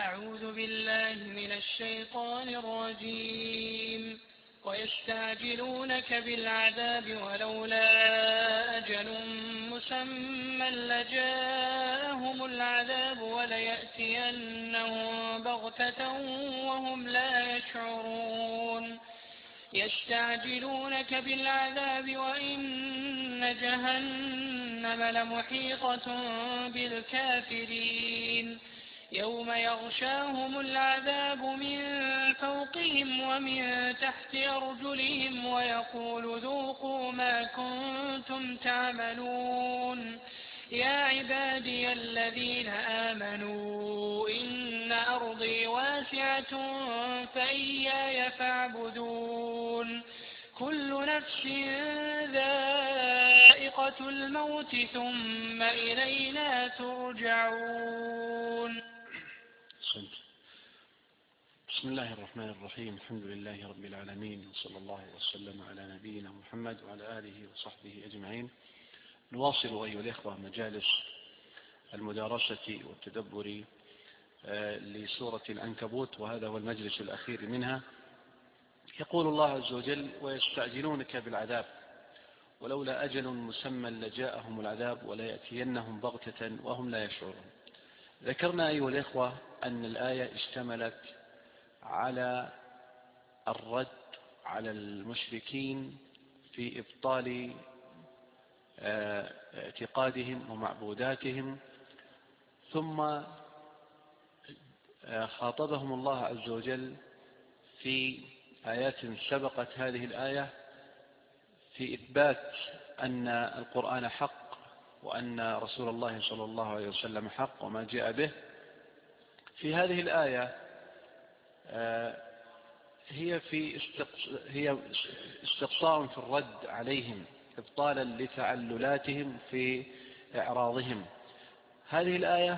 أعوذ بالله من الشيطان الرجيم. ويستعجلونك بالعذاب ولولا أجل مسمى لجاءهم العذاب وليأتينهم بغتة وهم لا يشعرون. يستعجلونك بالعذاب وإن جهنم لمحيطة بالكافرين يوم يغشاهم العذاب من فوقهم ومن تحت أرجلهم ويقول ذوقوا ما كنتم تعملون. يا عبادي الذين آمنوا إن أرضي واسعة فإياي فاعبدون. كل نفس ذائقة الموت ثم إلينا ترجعون. بسم الله الرحمن الرحيم. الحمد لله رب العالمين، وصلى الله وسلم على نبينا محمد وعلى آله وصحبه أجمعين. نواصل أيها الإخوة مجالس المدارسة والتدبر لسورة العنكبوت، وهذا هو المجلس الأخير منها. يقول الله عز وجل: ويستعجلونك بالعذاب ولولا أجل مسمى لجاءهم العذاب وليأتينهم بغتة وهم لا يشعرون. ذكرنا أيها الإخوة أن الآية اشتملت على الرد على المشركين في إبطال اعتقادهم ومعبوداتهم، ثم خاطبهم الله عز وجل في آيات سبقت هذه الآية في إثبات أن القرآن حق، وأن رسول الله صلى الله عليه وسلم حق وما جاء به. في هذه الآية هي استقصاء في الرد عليهم إبطالا لتعللاتهم في إعراضهم. هذه الآية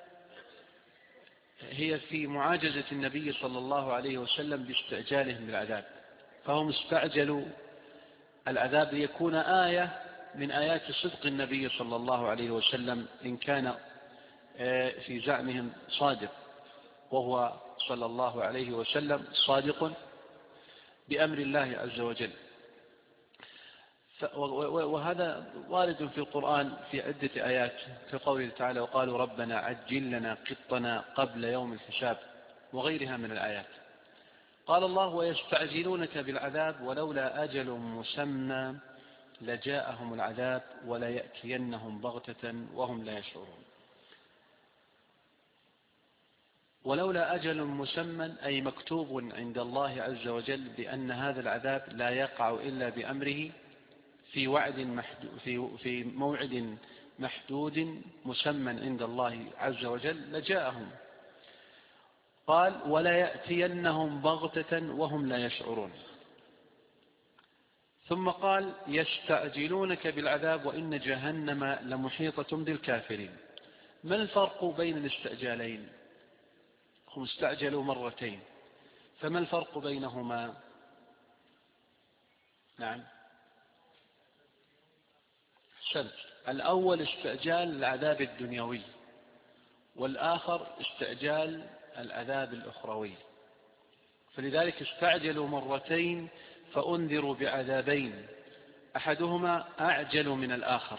هي في معاجزة النبي صلى الله عليه وسلم باستعجالهم بالعذاب، فهم استعجلوا العذاب ليكون آية من آيات صدق النبي صلى الله عليه وسلم إن كان في زعمهم صادق، وهو صلى الله عليه وسلم صادق بأمر الله عز وجل. وهذا وارد في القرآن في عدة آيات، في قوله تعالى: وقالوا ربنا عجل لنا قطنا قبل يوم الحساب، وغيرها من الآيات. قال الله: ويستعجلونك بالعذاب ولولا أجل مسمى لجاءهم العذاب وليأتينهم بغتة وهم لا يشعرون. ولولا أجل مسمى أي مكتوب عند الله عز وجل بأن هذا العذاب لا يقع إلا بأمره في موعد محدود مسمى عند الله عز وجل لجاءهم. قال: ولا يأتينهم بغتة وهم لا يشعرون. ثم قال: يستعجلونك بالعذاب وإن جهنم لمحيطة بالكافرين. ما الفرق بين الاستعجالين؟ هم استعجلوا مرتين، فما الفرق بينهما؟ نعم، الأول استعجال العذاب الدنيوي، والآخر استعجال العذاب الأخروي. فلذلك استعجلوا مرتين فأنذروا بعذابين أحدهما أعجل من الآخر.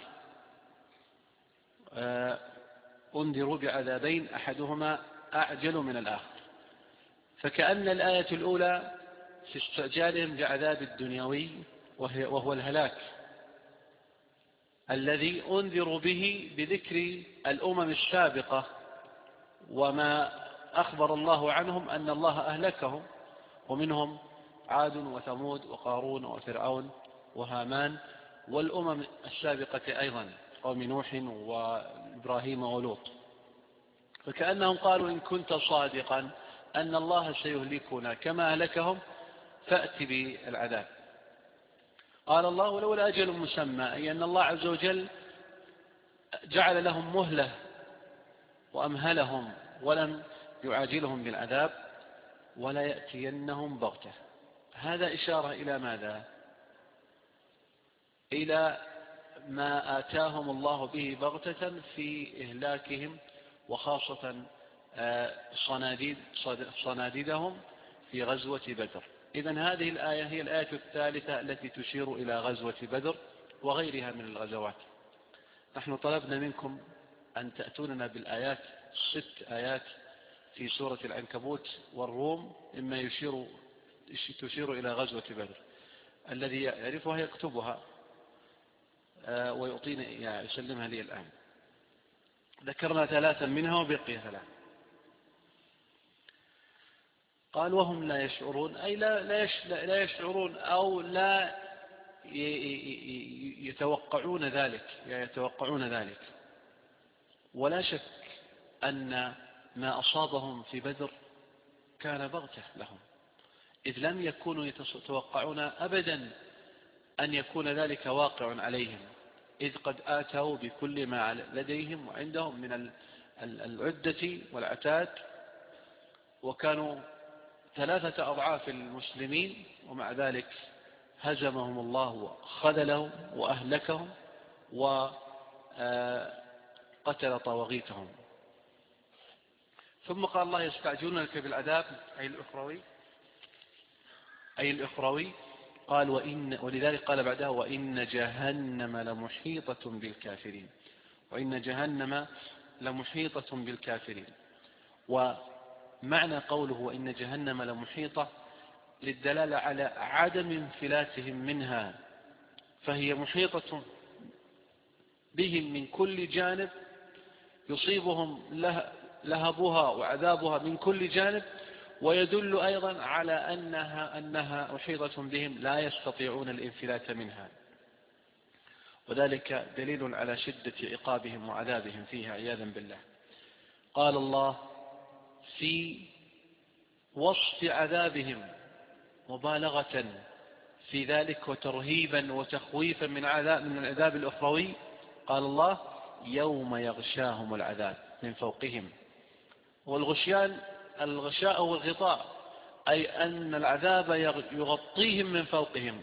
أنذروا بعذابين أحدهما أعجل من الآخر. فكأن الآية الأولى في استعجالهم بعذاب الدنيوي وهو الهلاك الذي أنذروا به بذكر الأمم السابقة، وما أخبر الله عنهم أن الله أهلكهم، ومنهم عاد وثمود وقارون وفرعون وهامان والأمم السابقة أيضا قوم نوح وإبراهيم ولوط. فكأنهم قالوا: إن كنت صادقا أن الله سيهلكنا كما أهلكهم فأت بالعذاب. قال الله: ولولا أجل مسمى، أي أن الله عز وجل جعل لهم مهلة وأمهلهم ولم يعاجلهم بالعذاب. ولا يأتينهم بغتة، هذا إشارة إلى ماذا؟ إلى ما آتاهم الله به بغتة في إهلاكهم، وخاصة صناديدهم في غزوة بدر. إذن هذه الآية هي الآية الثالثة التي تشير إلى غزوة بدر وغيرها من الغزوات. نحن طلبنا منكم أن تأتوننا بالآيات 6 آيات في سورة العنكبوت والروم مما تشير إلى غزوة بدر. الذي يعرفها يكتبها ويعطيني يسلمها لي الآن. ذكرنا 3 منها وبقي 3. قال وهم لا يشعرون، أي لا يشعرون أو لا يتوقعون ذلك. ولا شك أن ما أصابهم في بدر كان بغتة لهم، إذ لم يكونوا يتوقعون أبدا أن يكون ذلك واقع عليهم، إذ قد آتوا بكل ما لديهم وعندهم من العدة والعتاد، وكانوا 3 أضعاف المسلمين، ومع ذلك هزمهم الله وخذلهم وأهلكهم وقتل طواغيتهم. ثم قال الله يستعجلونك بالعذاب أي الأخروي. قال ولذلك قال بعدها وإن جهنم لمحيطة بالكافرين. ومعنى قوله وإن جهنم لمحيطة للدلالة على عدم انفلاتهم منها، فهي محيطة بهم من كل جانب، يصيبهم لهبها وعذابها من كل جانب، ويدل أيضا على أنها محيطة بهم لا يستطيعون الانفلات منها، وذلك دليل على شدة عقابهم وعذابهم فيها عياذا بالله. قال الله في وصف عذابهم مبالغة في ذلك وترهيبا وتخويفا من العذاب الأخروي، قال الله يوم يغشاهم العذاب من فوقهم. الغشاء هو الغطاء، أي أن العذاب يغطيهم من فوقهم.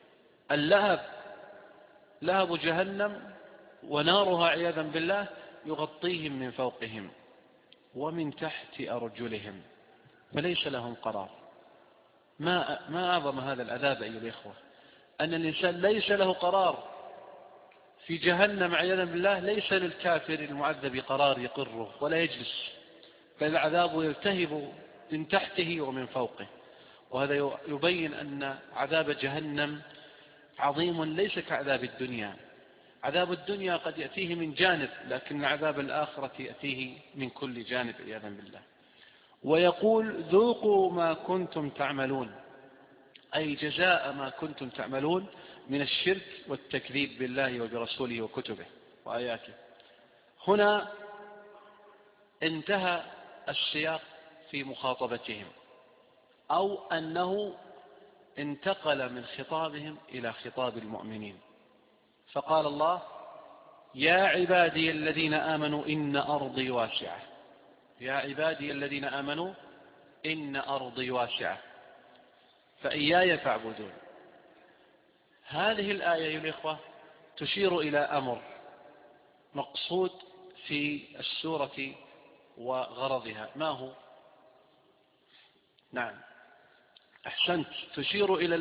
لهب جهنم ونارها عياذا بالله يغطيهم من فوقهم ومن تحت أرجلهم، فليس لهم قرار. ما أعظم هذا العذاب أيها الإخوة، أن الإنسان ليس له قرار في جهنم عياذا بالله. ليس للكافر المعذب قرار يقره ولا يجلس، بل العذاب يلتهب من تحته ومن فوقه. وهذا يبين أن عذاب جهنم عظيم ليس كعذاب الدنيا. عذاب الدنيا قد يأتيه من جانب، لكن عذاب الآخرة يأتيه من كل جانب عياذا بالله. ويقول ذوقوا ما كنتم تعملون، أي جزاء ما كنتم تعملون من الشرك والتكذيب بالله وبرسوله وكتبه وآياته. هنا انتهى السياق في مخاطبتهم، أو أنه انتقل من خطابهم إلى خطاب المؤمنين، فقال الله يا عبادي الذين آمنوا إن أرضي واسعة. يا عبادي الذين آمنوا إن أرضي واسعة فإياي فاعبدون. هذه الآية يا الإخوة تشير إلى أمر مقصود في السورة وغرضها. ما هو؟ نعم أحسنت، تشير إلى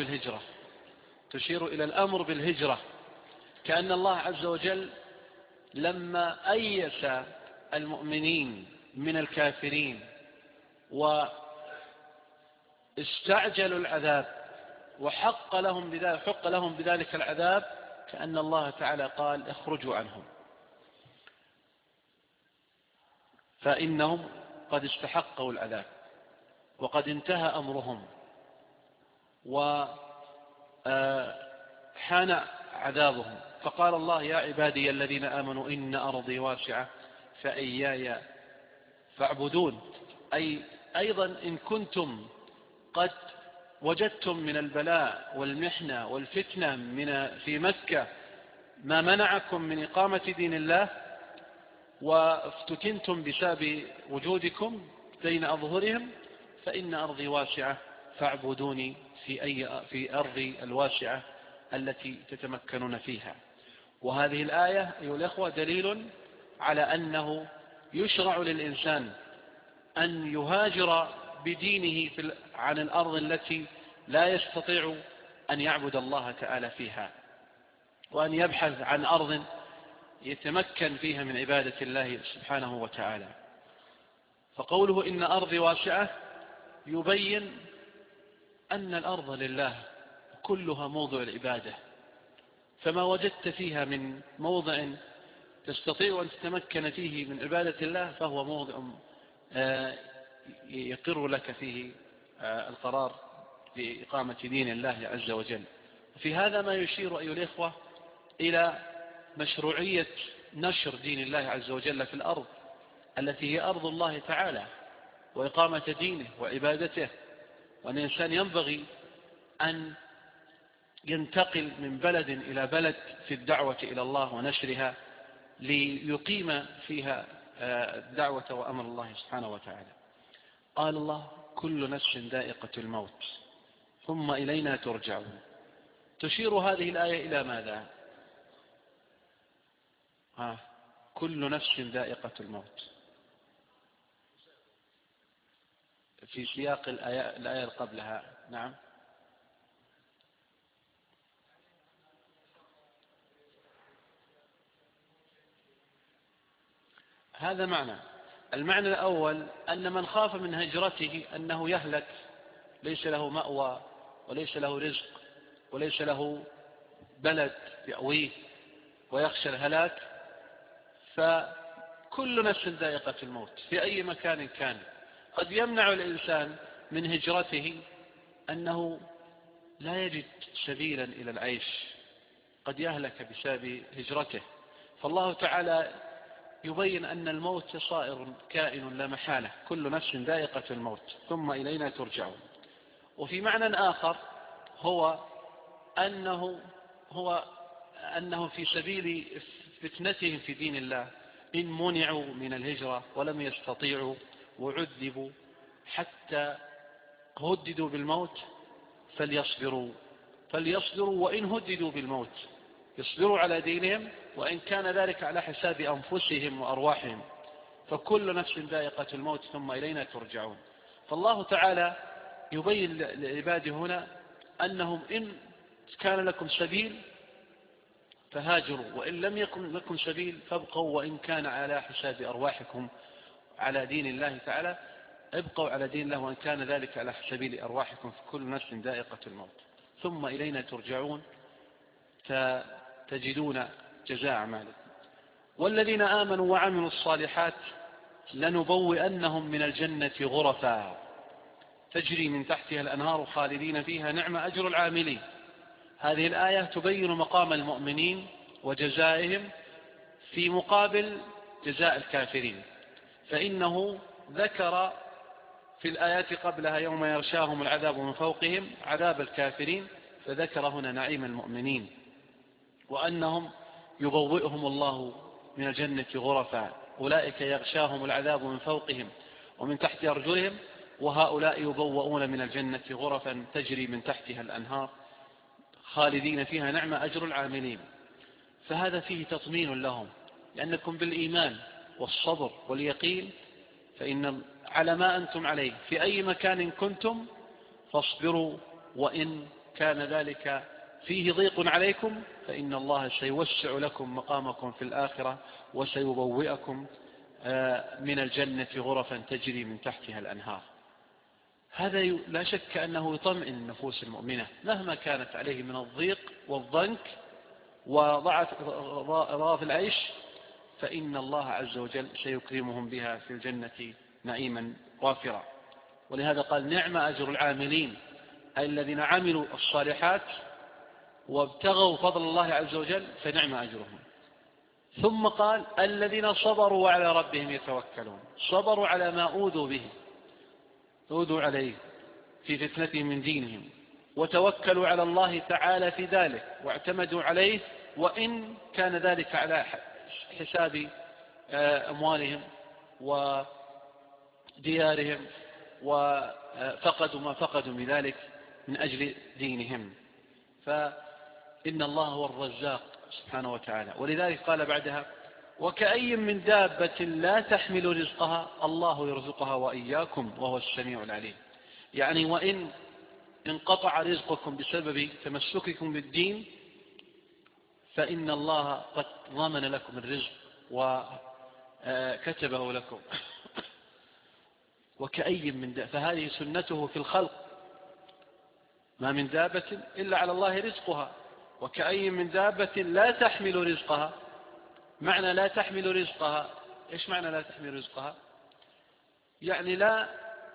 الأمر بالهجرة. كأن الله عز وجل لما أيس المؤمنين من الكافرين واستعجلوا العذاب وحق لهم بذلك العذاب، كأن الله تعالى قال اخرجوا عنهم، فإنهم قد استحقوا العذاب وقد انتهى أمرهم وحان عذابهم. فقال الله يا عبادي الذين آمنوا إن أرضي واسعة فإياي فاعبدون. أي أيضا إن كنتم قد وجدتم من البلاء والمحنة والفتنة في مكة ما منعكم من إقامة دين الله، وافتتنتم بسبب وجودكم بين أظهرهم، فإن أرضي واسعة فاعبدوني في أرضي الواسعة التي تتمكنون فيها. وهذه الآية أيها الأخوة دليل على أنه يشرع للإنسان أن يهاجر بدينه عن الأرض التي لا يستطيع أن يعبد الله تعالى فيها، وأن يبحث عن أرض يتمكن فيها من عبادة الله سبحانه وتعالى. فقوله إن أرضي واسعة يبين أن الأرض لله كلها موضع العبادة، فما وجدت فيها من موضع تستطيع أن تتمكن فيه من عبادة الله فهو موضع يقر لك فيه القرار بإقامة دين الله عز وجل. وفي هذا ما يشير أيها الإخوة إلى مشروعية نشر دين الله عز وجل في الأرض التي هي أرض الله تعالى، وإقامة دينه وعبادته، وأن الإنسان ينبغي أن ينتقل من بلد إلى بلد في الدعوة إلى الله ونشرها ليقيم فيها الدعوة وأمر الله سبحانه وتعالى. قال الله كل نفس ذائقة الموت ثم إلينا ترجعون. تشير هذه الآية إلى ماذا؟ كل نفس ذائقة الموت في سياق الآية قبلها. نعم، هذا معنى. المعنى الأول أن من خاف من هجرته أنه يهلك، ليس له مأوى وليس له رزق وليس له بلد يأويه ويخشى الهلاك، فكل نفس ذائقة الموت في أي مكان كان. قد يمنع الإنسان من هجرته أنه لا يجد سبيلا إلى العيش، قد يهلك بسبب هجرته. فالله تعالى يبين أن الموت صائر كائن لا محالة، كل نفس ذائقة الموت ثم إلينا ترجعون. وفي معنى آخر هو أنه في سبيل فتنتهم في دين الله إن منعوا من الهجرة ولم يستطيعوا وعذبوا حتى هددوا بالموت فليصبروا وإن هددوا بالموت يصبروا على دينهم، وإن كان ذلك على حساب أنفسهم وأرواحهم. فكل نفس ذائقة الموت ثم إلينا ترجعون. فالله تعالى يبين لعباده هنا أنهم إن كان لكم سبيل فهاجروا، وإن لم يكن لكم سبيل فابقوا، وإن كان على حساب أرواحكم على دين الله تعالى ابقوا على دين الله، وإن كان ذلك على سبيل أرواحكم. فكل نفس ذائقة الموت ثم إلينا ترجعون تجدون جزاء أعمالكم. والذين آمنوا وعملوا الصالحات لنبوئنهم من الجنة غرفا تجري من تحتها الأنهار خالدين فيها نعم أجر العاملين. هذه الآية تبين مقام المؤمنين وجزائهم في مقابل جزاء الكافرين، فإنه ذكر في الآيات قبلها يوم يغشاهم العذاب من فوقهم عذاب الكافرين، فذكر هنا نعيم المؤمنين وأنهم يبوئهم الله من الجنة غرفا، أولئك يغشاهم العذاب من فوقهم ومن تحت أرجلهم، وهؤلاء يبوؤون من الجنة غرفا تجري من تحتها الأنهار خالدين فيها نعم أجر العاملين. فهذا فيه تطمين لهم، لأنكم بالإيمان والصبر واليقين فإن على ما أنتم عليه في أي مكان كنتم فاصبروا، وإن كان ذلك فيه ضيق عليكم فإن الله سيوسع لكم مقامكم في الآخرة وسيبوئكم من الجنة غرفا تجري من تحتها الأنهار. هذا لا شك أنه يطمئن النفوس المؤمنة مهما كانت عليه من الضيق والضنك وضعف العيش، فإن الله عز وجل سيكرمهم بها في الجنة نعيما وافرا. ولهذا قال نعم أجر العاملين، أي الذين عملوا الصالحات وابتغوا فضل الله عز وجل فنعم أجرهم. ثم قال الذين صبروا وعلى ربهم يتوكلون، صبروا على ما أوذوا عليه في فتنتهم من دينهم، وتوكلوا على الله تعالى في ذلك واعتمدوا عليه، وإن كان ذلك على حساب أموالهم وديارهم وفقدوا ما فقدوا من ذلك من أجل دينهم. فإن الله هو الرزاق سبحانه وتعالى. ولذلك قال بعدها وكأي من دابة لا تحمل رزقها الله يرزقها وإياكم وهو السميع العليم. يعني وإن انقطع رزقكم بسبب تمسككم بالدين فإن الله قد ضمن لكم الرزق وكتبه لكم. وكأي من دابة، فهذه سنته في الخلق، ما من دابة إلا على الله رزقها. وكأي من دابة لا تحمل رزقها، معنى لا تحمل رزقها، إيش معنى لا تحمل رزقها؟ يعني لا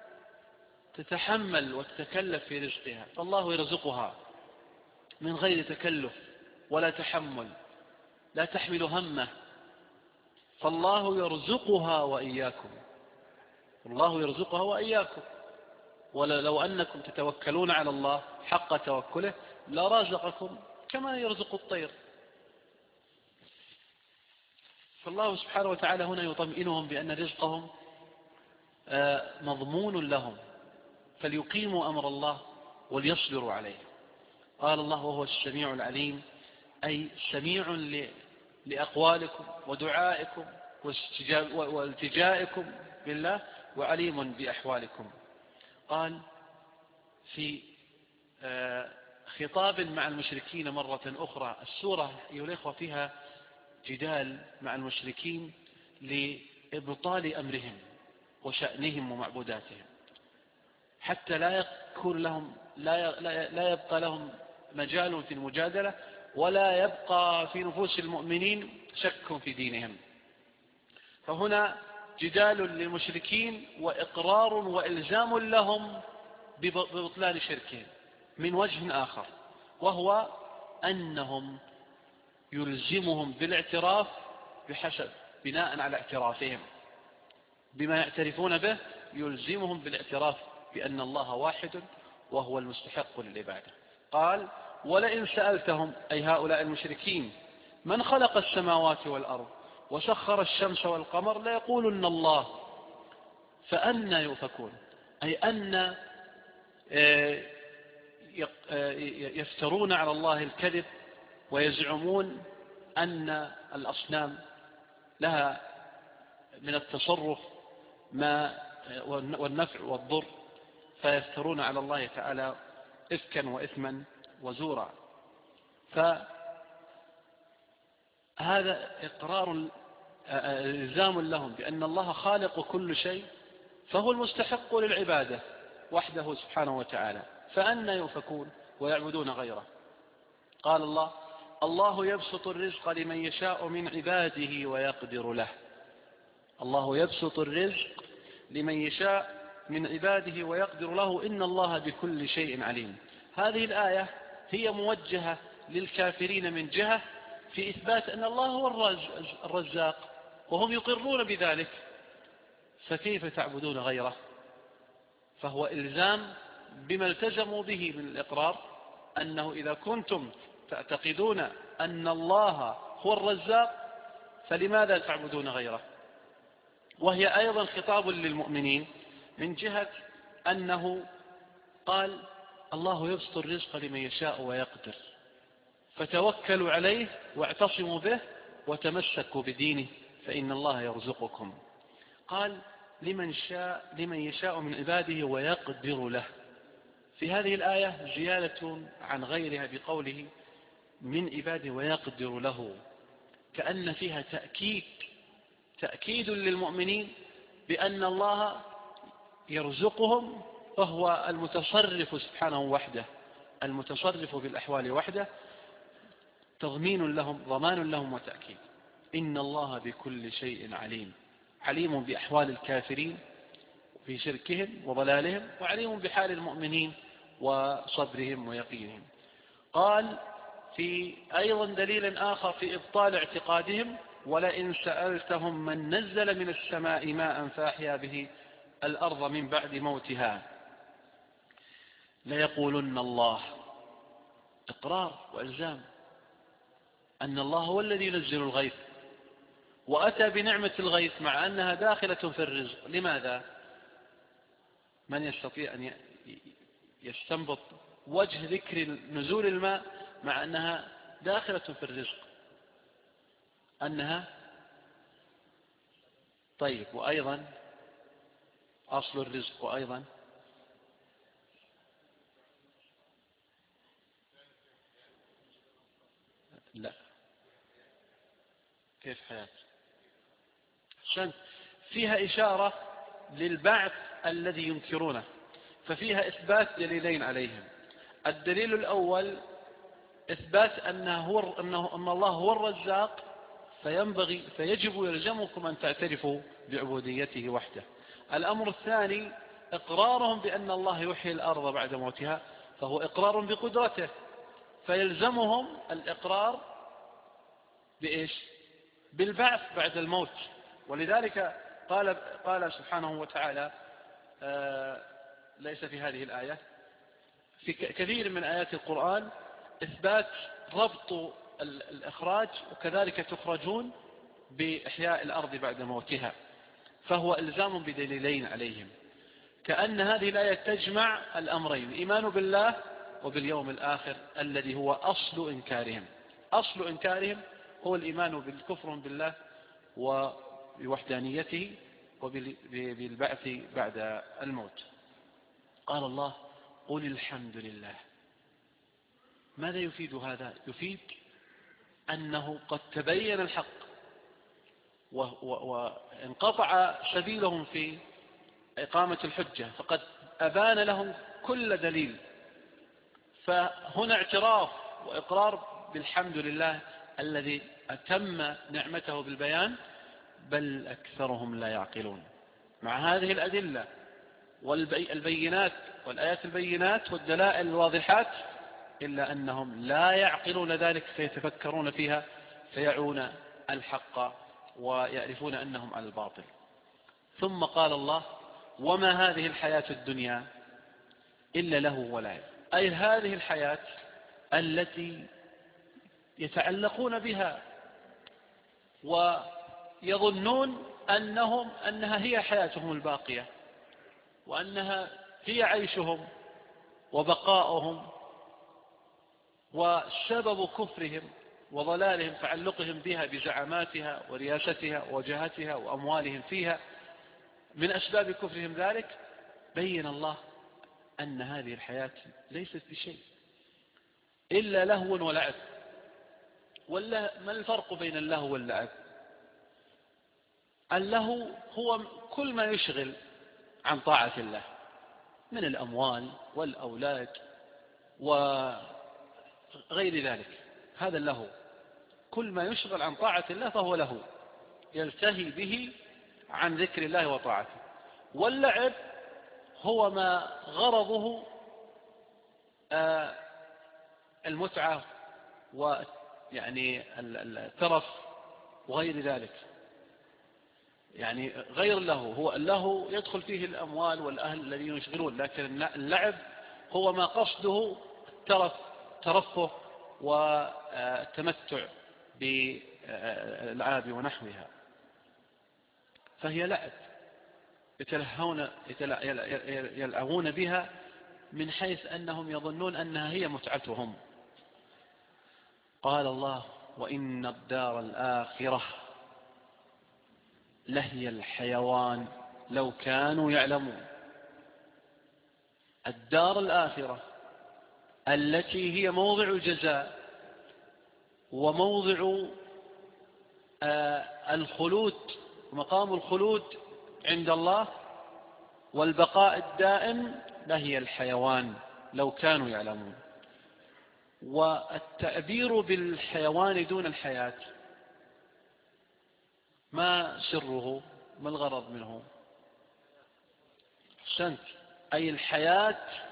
تتحمل وتتكلف في رزقها، فالله يرزقها من غير تكلف ولا تحمل، لا تحمل همه، فالله يرزقها وإياكم، الله يرزقها وإياكم. ولو أنكم تتوكلون على الله حق توكله لرزقكم كما يرزق الطير. فالله سبحانه وتعالى هنا يطمئنهم بأن رزقهم مضمون لهم، فليقيموا أمر الله وليصبروا عليه. قال الله وهو السميع العليم، أي سميع لأقوالكم ودعائكم والتجائكم بالله، وعليم بأحوالكم. قال في خطاب مع المشركين مرة أخرى، السورة أيها الإخوة فيها جدال مع المشركين لإبطال أمرهم وشأنهم ومعبوداتهم، حتى لا يكون لهم لا يبقى لهم مجال في المجادلة، ولا يبقى في نفوس المؤمنين شك في دينهم. فهنا جدال للمشركين وإقرار وإلزام لهم ببطلان شركهم من وجه آخر، وهو أنهم يلزمهم بالاعتراف بحسب بناء على اعترافهم بما يعترفون به، يلزمهم بالاعتراف بأن الله واحد وهو المستحق للعبادة. قال ولئن سألتهم، أي هؤلاء المشركين، من خلق السماوات والأرض وسخر الشمس والقمر ليقولن الله، فأنى يؤفكون، أي أن يفترون على الله الكذب ويزعمون أن الأصنام لها من التصرف ما والنفع والضر، فيفترون على الله تعالى إفكا وإثما وزورا. فهذا إقرار إلزام لهم بأن الله خالق كل شيء، فهو المستحق للعبادة وحده سبحانه وتعالى، فأنى يؤفكون ويعبدون غيره. قال الله الله يبسط الرزق لمن يشاء من عباده ويقدر له، الله يبسط الرزق لمن يشاء من عباده ويقدر له إن الله بكل شيء عليم. هذه الآية هي موجهة للكافرين من جهة في إثبات أن الله هو الرزاق، وهم يقرون بذلك، فكيف تعبدون غيره؟ فهو إلزام بما التزموا به من الإقرار، أنه إذا كنتم تعتقدون أن الله هو الرزاق فلماذا تعبدون غيره؟ وهي أيضا خطاب للمؤمنين من جهة أنه قال الله يبسط الرزق لمن يشاء ويقدر، فتوكلوا عليه واعتصموا به وتمسكوا بدينه فإن الله يرزقكم. قال لمن يشاء من عباده ويقدر له. في هذه الآية زيادة عن غيرها بقوله من عباده ويقدر له، كأن فيها تأكيد للمؤمنين بأن الله يرزقهم، فهو المتصرف سبحانه وحده، المتصرف بالأحوال وحده، تضمين لهم ضمان لهم وتأكيد. إن الله بكل شيء عليم، عليم بأحوال الكافرين في شركهم وضلالهم، وعليم بحال المؤمنين وصبرهم ويقينهم. قال في أيضا دليل آخر في إبطال اعتقادهم ولئن سألتهم من نزل من السماء ماء فأحيا به الأرض من بعد موتها ليقولن الله، إقرار وإلزام أن الله هو الذي ينزل الغيث، وأتى بنعمة الغيث مع أنها داخلة في الرزق. لماذا؟ من يستطيع أن يستنبط وجه ذكر نزول الماء مع أنها داخلة في الرزق؟ أنها طيب، وأيضا أصل الرزق، وأيضا لا. كيف حياة؟ عشان فيها إشارة للبعث الذي ينكرونه، ففيها إثبات دليلين عليهم. الدليل الأول إثبات أن الله هو الرزاق، فيجب يلزمكم أن تعترفوا بعبوديته وحده. الأمر الثاني إقرارهم بأن الله يحيي الأرض بعد موتها، فهو إقرار بقدرته، فيلزمهم الإقرار بإيش؟ بالبعث بعد الموت. ولذلك قال سبحانه وتعالى، ليس في هذه الآية، في كثير من آيات القرآن، إثبات ربط الإخراج، وكذلك تخرجون بإحياء الأرض بعد موتها، فهو إلزام بدليلين عليهم، كأن هذه الآية تجمع الأمرين: الإيمان بالله وباليوم الآخر الذي هو أصل إنكارهم. أصل إنكارهم هو الإيمان بالكفر بالله وبوحدانيته وبالبعث بعد الموت. قال الله: قل الحمد لله. ماذا يفيد هذا؟ يفيد أنه قد تبين الحق وانقطع سبيلهم في إقامة الحجة، فقد أبان لهم كل دليل، فهنا اعتراف وإقرار بالحمد لله الذي أتم نعمته بالبيان، بل أكثرهم لا يعقلون. مع هذه الأدلة والبينات والآيات البينات والدلائل الواضحات، إلا أنهم لا يعقلون ذلك، فيتفكرون فيها فيعون الحق ويعرفون أنهم على الباطل. ثم قال الله: وما هذه الحياة الدنيا إلا له ولعب. أي هذه الحياة التي يتعلقون بها ويظنون أنها هي حياتهم الباقية، وأنها هي عيشهم وبقاؤهم، وسبب كفرهم وضلالهم تعلقهم بها بزعاماتها ورياستها ووجهتها وأموالهم فيها، من أسباب كفرهم ذلك. بين الله أن هذه الحياة ليست بشيء إلا لهو ولعب. ما الفرق بين اللهو واللعب؟ اللهو هو كل ما يشغل عن طاعة الله من الأموال والأولاد وغير ذلك، هذا اللهو. كل ما يشغل عن طاعة الله فهو لهو، يلتهي به عن ذكر الله وطاعته. واللعب هو ما غرضه المتعة ويعني الترف وغير ذلك، يعني غير اللهو. هو اللهو يدخل فيه الأموال والأهل الذين يشغلون، لكن اللعب هو ما قصده ترفه والتمتع بالألعاب ونحوها، فهي لعب يلعبون بها من حيث أنهم يظنون أنها هي متعتهم. قال الله: وإن الدار الآخرة لهي الحيوان لو كانوا يعلمون. الدار الآخرة التي هي موضع الجزاء وموضع الخلود، مقام الخلود عند الله والبقاء الدائم، لهي الحيوان لو كانوا يعلمون. والتعبير بالحيوان دون الحياة ما سره؟ ما الغرض منه؟ أحسنت، أي الحياة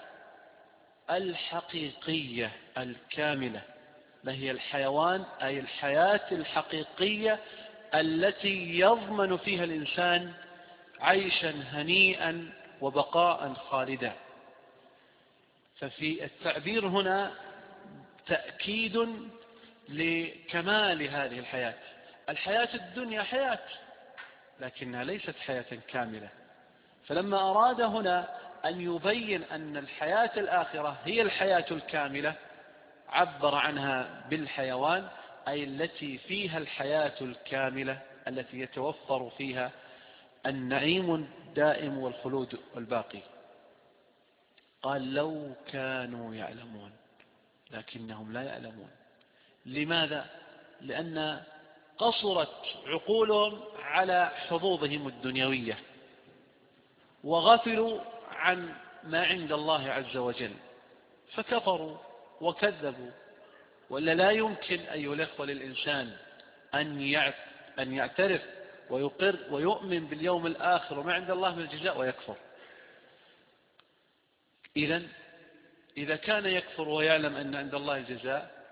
الحقيقية الكاملة، لهي الحيوان، أي الحياة الحقيقية التي يضمن فيها الإنسان عيشا هنيئا وبقاء خالدا. ففي التعبير هنا تأكيد لكمال هذه الحياة. الحياة الدنيا حياة، لكنها ليست حياة كاملة. فلما أراد هنا أن يبين أن الحياة الآخرة هي الحياة الكاملة، عبر عنها بالحيوان، أي التي فيها الحياة الكاملة التي يتوفر فيها النعيم الدائم والخلود الباقي. قال لو كانوا يعلمون، لكنهم لا يعلمون. لماذا؟ لأن قصرت عقولهم على حظوظهم الدنيوية، وغفلوا عن ما عند الله عز وجل، فكفروا وكذبوا. ولا لا يمكن أيها الأخوة للإنسان أن يعترف ويقر ويؤمن باليوم الآخر وما عند الله من الجزاء ويكفر. إذا كان يكفر ويعلم أن عند الله جزاء،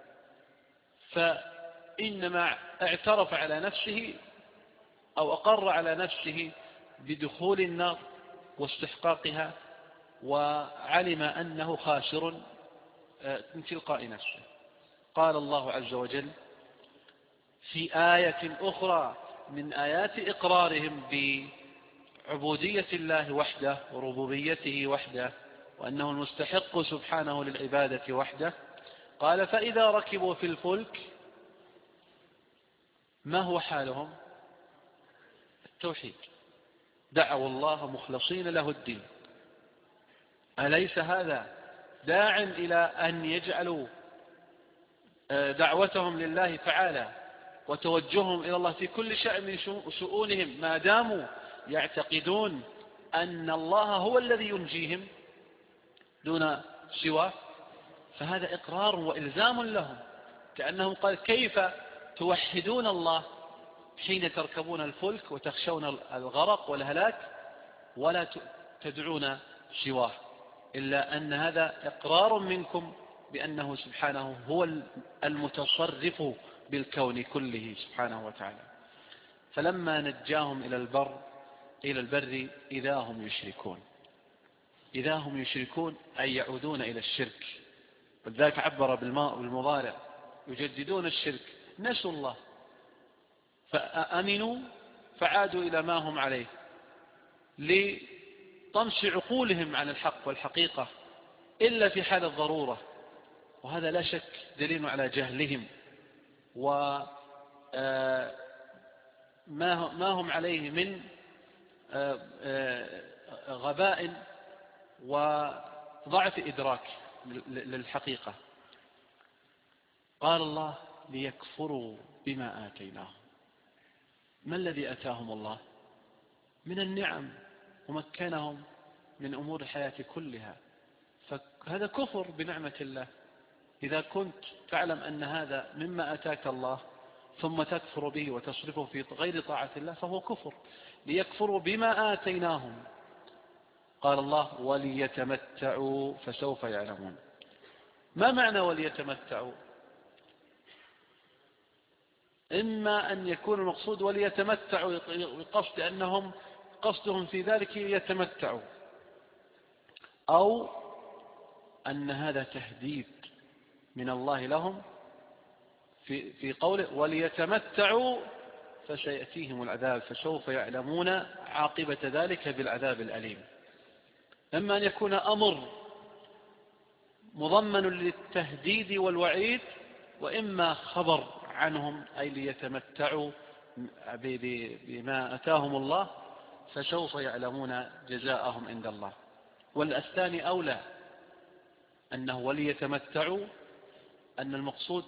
فإنما اعترف على نفسه أو أقر على نفسه بدخول النار واستحقاقها، وعلم أنه خاسر من تلقاء نفسه. قال الله عز وجل في آية أخرى من آيات إقرارهم بعبودية الله وحده وربوبيته وحده وأنه المستحق سبحانه للعبادة وحده، قال فإذا ركبوا في الفلك ما هو حالهم؟ التوحيد، دعوا الله مخلصين له الدين. أليس هذا داع إلى أن يجعلوا دعوتهم لله تعالى وتوجههم إلى الله في كل شأن من شؤونهم ما داموا يعتقدون أن الله هو الذي ينجيهم دون سواه؟ فهذا إقرار وإلزام لهم، كأنهم قال كيف توحدون الله حين تركبون الفلك وتخشون الغرق والهلاك ولا تدعون سواه، إلا أن هذا إقرار منكم بأنه سبحانه هو المتصرف بالكون كله سبحانه وتعالى. فلما نجاهم إلى البر إذا هم يشركون أي يعودون إلى الشرك. ولذلك عبر بالمضارع يجددون الشرك، نسوا الله فأمنوا فعادوا إلى ما هم عليه لطمس عقولهم عن الحق والحقيقة إلا في حال الضرورة. وهذا لا شك دليل على جهلهم وما هم عليه من غباء وضعف إدراك للحقيقة. قال الله ليكفروا بما آتيناهم. ما الذي أتاهم الله من النعم ومكنهم من أمور الحياة كلها؟ فهذا كفر بنعمة الله. إذا كنت تعلم أن هذا مما أتاك الله ثم تكفر به وتصرفه في غير طاعة الله فهو كفر. ليكفروا بما آتيناهم. قال الله وليتمتعوا فسوف يعلمون. ما معنى وليتمتعوا؟ إما أن يكون المقصود وليتمتعوا بقصد أنهم قصدهم في ذلك يتمتعوا، أو أن هذا تهديد من الله لهم في قوله وليتمتعوا فسيأتيهم العذاب فسوف يعلمون عاقبة ذلك بالعذاب الأليم. إما أن يكون أمر مضمن للتهديد والوعيد، وإما خبر عنهم أي ليتمتعوا بما أتاهم الله فسوف يعلمون جزاءهم عند الله. والثاني أولى، أنه وليتمتعوا أن المقصود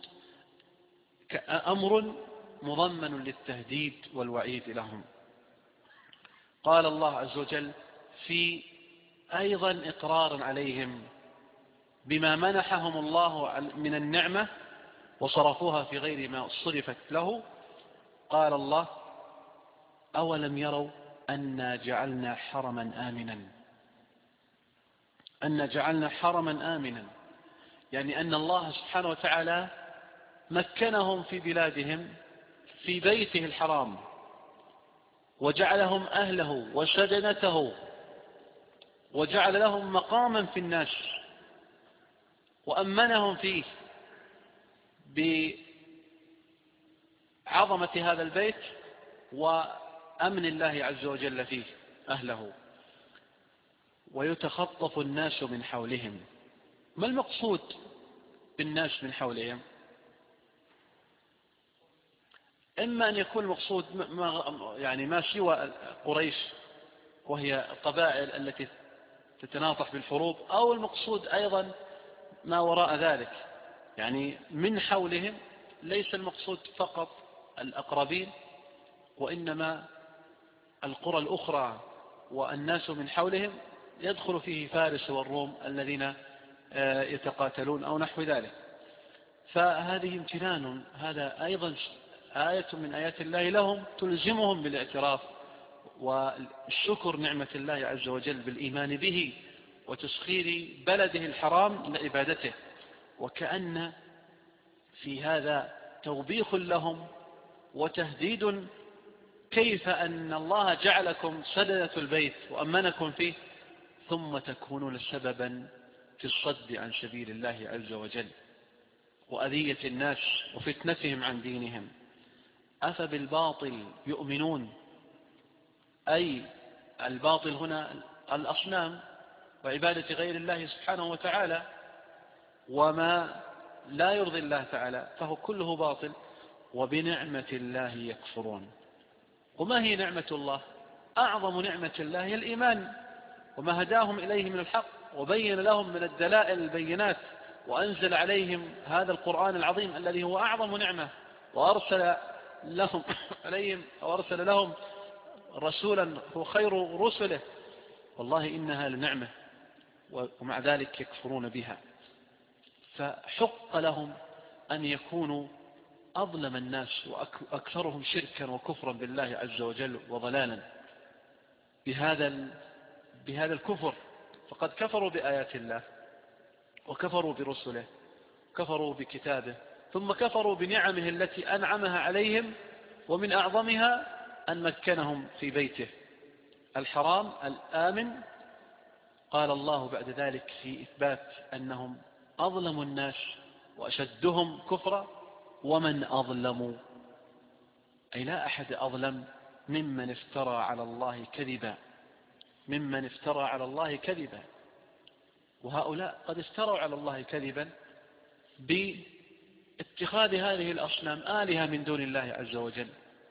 أمر مضمن للتهديد والوعيد لهم. قال الله عز وجل في أيضا إقرار عليهم بما منحهم الله من النعمة وصرفوها في غير ما صرفت له. قال الله أولم يروا أنا جعلنا حرما آمنا، يعني أن الله سبحانه وتعالى مكنهم في بلادهم في بيته الحرام وجعلهم أهله وسدنته وجعل لهم مقاما في الناس وأمنهم فيه بعظمة هذا البيت وأمن الله عز وجل فيه أهله. ويتخطف الناس من حولهم. ما المقصود بالناس من حولهم؟ إما أن يكون المقصود يعني ما سوى قريش وهي القبائل التي تتناطح بالحروب، أو المقصود أيضا ما وراء ذلك، يعني من حولهم ليس المقصود فقط الأقربين، وإنما القرى الأخرى والناس من حولهم يدخل فيه فارس والروم الذين يتقاتلون أو نحو ذلك. فهذه امتنان، هذا أيضا آية من آيات الله لهم تلزمهم بالاعتراف والشكر نعمة الله عز وجل بالإيمان به وتسخير بلده الحرام لعبادته. وكأن في هذا توبيخ لهم وتهديد كيف أن الله جعلكم سدنة البيت وأمنكم فيه ثم تكونون سببا في الصد عن سبيل الله عز وجل وأذية الناس وفتنتهم عن دينهم. أفبالباطل يؤمنون، أي الباطل هنا الأصنام وعبادة غير الله سبحانه وتعالى، وما لا يرضي الله تعالى فهو كله باطل. وبنعمة الله يكفرون. وما هي نعمة الله؟ أعظم نعمة الله هي الإيمان، وما هداهم إليه من الحق وبين لهم من الدلائل البينات، وأنزل عليهم هذا القرآن العظيم الذي هو أعظم نعمة، وأرسل لهم عليهم وأرسل لهم رسولا هو خير رسله. والله إنها لنعمة، ومع ذلك يكفرون بها. فحق لهم أن يكونوا أظلم الناس وأكثرهم شركا وكفرا بالله عز وجل وضلالا بهذا الكفر. فقد كفروا بآيات الله وكفروا برسله وكفروا بكتابه، ثم كفروا بنعمه التي أنعمها عليهم، ومن أعظمها أن مكنهم في بيته الحرام الآمن. قال الله بعد ذلك في إثبات أنهم أظلم الناس وأشدهم كفرا: ومن أظلم، أي لا أحد أظلم ممن افترى على الله كذبا، ممن افترى على الله كذبا. وهؤلاء قد افتروا على الله كذبا باتخاذ هذه الأصنام آلهة من دون الله عز وجل،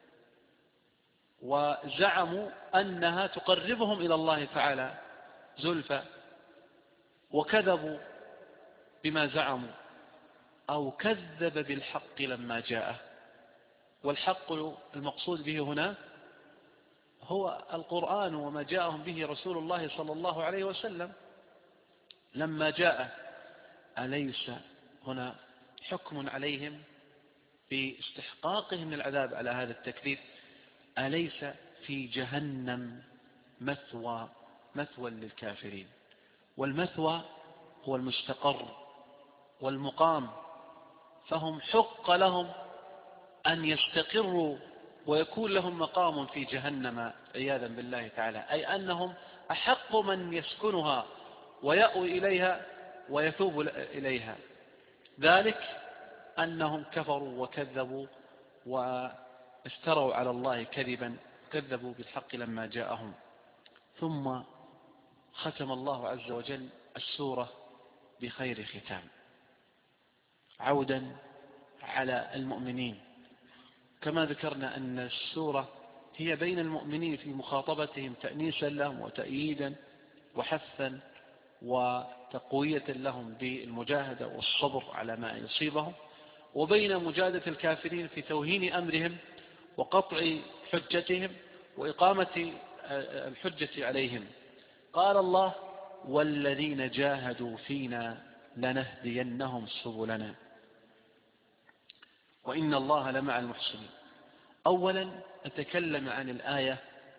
وزعموا أنها تقربهم إلى الله تعالى زلفى، وكذبوا بما زعموا أو كذب بالحق لما جاءه. والحق المقصود به هنا هو القرآن وما جاءهم به رسول الله صلى الله عليه وسلم لما جاء. أليس هنا حكم عليهم باستحقاقهم العذاب على هذا التكذيب؟ أليس في جهنم مثوى للكافرين؟ والمثوى هو المستقر والمقام، فهم حق لهم أن يستقروا ويكون لهم مقام في جهنم عياذا بالله تعالى، أي أنهم أحق من يسكنها ويأوي إليها ويثوب إليها. ذلك أنهم كفروا وكذبوا وافتروا على الله كذبا، كذبوا بالحق لما جاءهم. ثم ختم الله عز وجل السورة بخير ختام، عودا على المؤمنين. كما ذكرنا أن السورة هي بين المؤمنين في مخاطبتهم تأنيسا لهم وتأييدا وحثا وتقوية لهم بالمجاهدة والصبر على ما يصيبهم، وبين مجادة الكافرين في توهين أمرهم وقطع حجتهم وإقامة الحجة عليهم. قال الله: والذين جاهدوا فينا لنهدينهم سبلنا وإن الله لمع المحسنين. أولا أتكلم عن الآية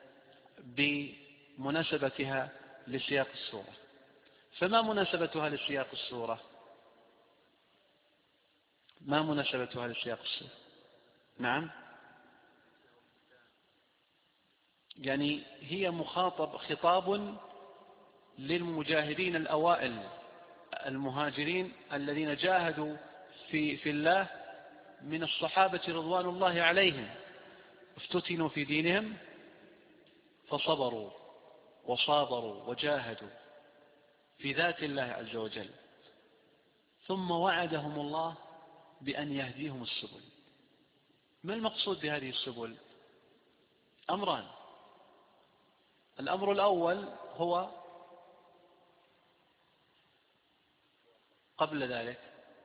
بمناسبتها لسياق السورة. فما مناسبتها لسياق السورة؟ ما مناسبتها لسياق السورة؟ نعم، يعني هي خطاب للمجاهدين الأوائل المهاجرين الذين جاهدوا في الله من الصحابة رضوان الله عليهم، افتتنوا في دينهم فصبروا وصابروا وجاهدوا في ذات الله عز وجل، ثم وعدهم الله بأن يهديهم السبل. ما المقصود بهذه السبل؟ أمران. الأمر الأول هو قبل ذلك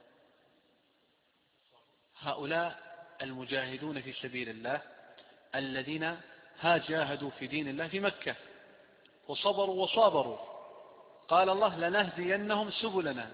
هؤلاء المجاهدون في سبيل الله الذين جاهدوا في دين الله في مكة وصبروا وصابروا، قال الله لنهدينهم سبلنا.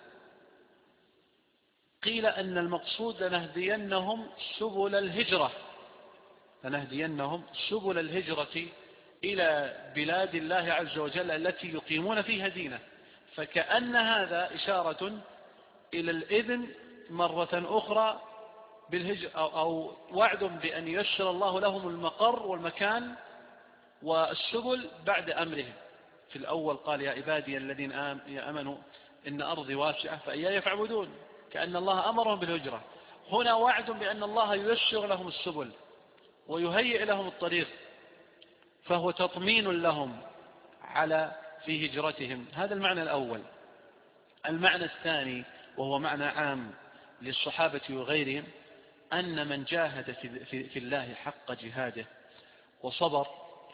قيل أن المقصود لنهدينهم سبل الهجرة، لنهدينهم سبل الهجرة إلى بلاد الله عز وجل التي يقيمون فيها دينه، فكأن هذا إشارة إلى الإذن مرة أخرى بالهجرة أو وعد بأن ييسر الله لهم المقر والمكان والسبل بعد أمرهم. في الأول قال يا عبادي الذين آمنوا إن أرضي واسعة فإياي فاعبدون، كأن الله أمرهم بالهجرة. هنا وعد بأن الله ييسر لهم السبل ويهيئ لهم الطريق، فهو تطمين لهم في هجرتهم. هذا المعنى الأول. المعنى الثاني وهو معنى عام للصحابة وغيرهم، أن من جاهد في الله حق جهاده وصبر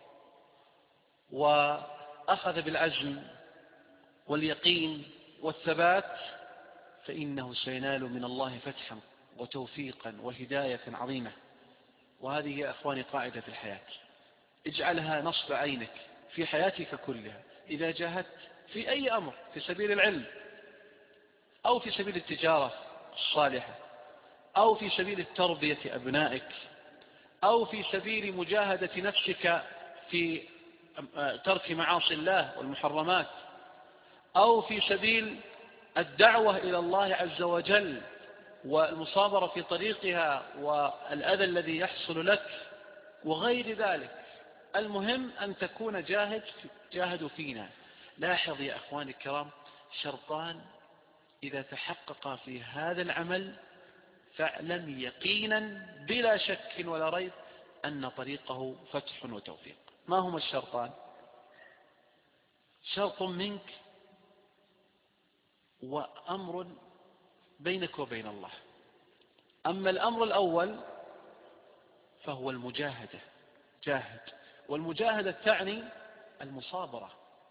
وأخذ بالعزم واليقين والثبات فإنه سينال من الله فتحا وتوفيقا وهداية عظيمة. وهذه يا أخواني قاعدة في الحياة، اجعلها نصب عينك في حياتك كلها. إذا جاهدت في أي أمر، في سبيل العلم أو في سبيل التجارة الصالحة أو في سبيل التربية أبنائك أو في سبيل مجاهدة نفسك في ترك معاصي الله والمحرمات أو في سبيل الدعوة إلى الله عز وجل والمصابرة في طريقها والأذى الذي يحصل لك وغير ذلك، المهم أن تكون جاهد فينا. لاحظ يا أخواني الكرام، شرطان إذا تحقق في هذا العمل فاعلم يقينا بلا شك ولا ريب أن طريقه فتح وتوفيق. ما هما الشرطان؟ شرط منك وأمر بينك وبين الله. أما الأمر الأول فهو المجاهدة، جاهد، والمجاهدة تعني المصابرة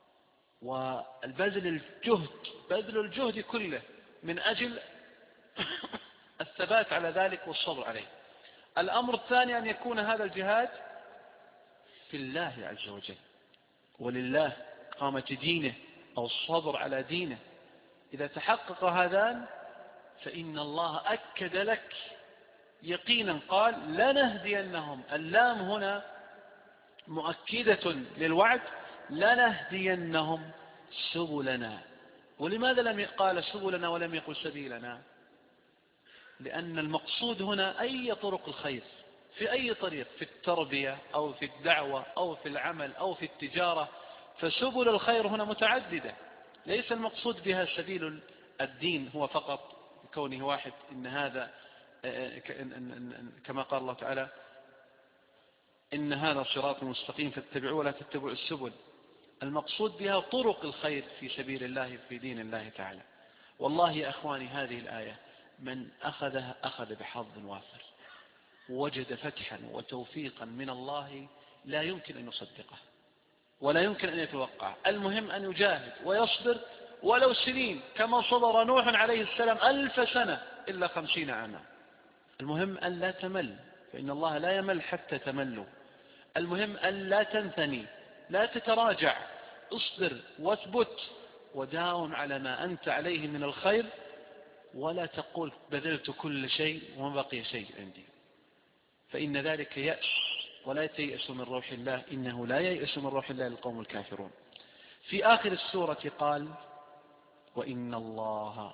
والبذل الجهد كله من أجل الثبات على ذلك والصبر عليه. الأمر الثاني أن يكون هذا الجهاد في الله عز وجل ولله، قامة دينه أو الصبر على دينه. إذا تحقق هذان فإن الله أكد لك يقينا، قال لنهدينهم. اللام هنا مؤكدة للوعد، لنهدينهم سبلنا. ولماذا لم قال سبلنا ولم يقل سبيلنا؟ لأن المقصود هنا أي طرق الخير، في أي طريق، في التربية أو في الدعوة أو في العمل أو في التجارة، فسبل الخير هنا متعددة. ليس المقصود بها سبيل الدين هو فقط كونه واحد، إن هذا كما قال الله تعالى إن هذا صراط مستقيم فاتبعوه ولا تتبعوا السبل. المقصود بها طرق الخير في سبيل الله في دين الله تعالى. والله يا أخواني هذه الآية من أخذها أخذ بحظ وافر، وجد فتحا وتوفيقا من الله لا يمكن أن يصدقه ولا يمكن أن يتوقع. المهم أن يجاهد ويصبر ولو سنين، كما صبر نوح عليه السلام 1000 سنة إلا 50 عاما. المهم أن لا تمل، فإن الله لا يمل حتى تملوا. المهم أن لا تنثني، لا تتراجع، اصبر واثبت وداوم على ما أنت عليه من الخير، ولا تقول بذلت كل شيء وما بقي شيء عندي، فإن ذلك يأس. ولا تيأس من روح الله، إنه لا ييأس من روح الله القوم الكافرون. في آخر السورة قال وإن الله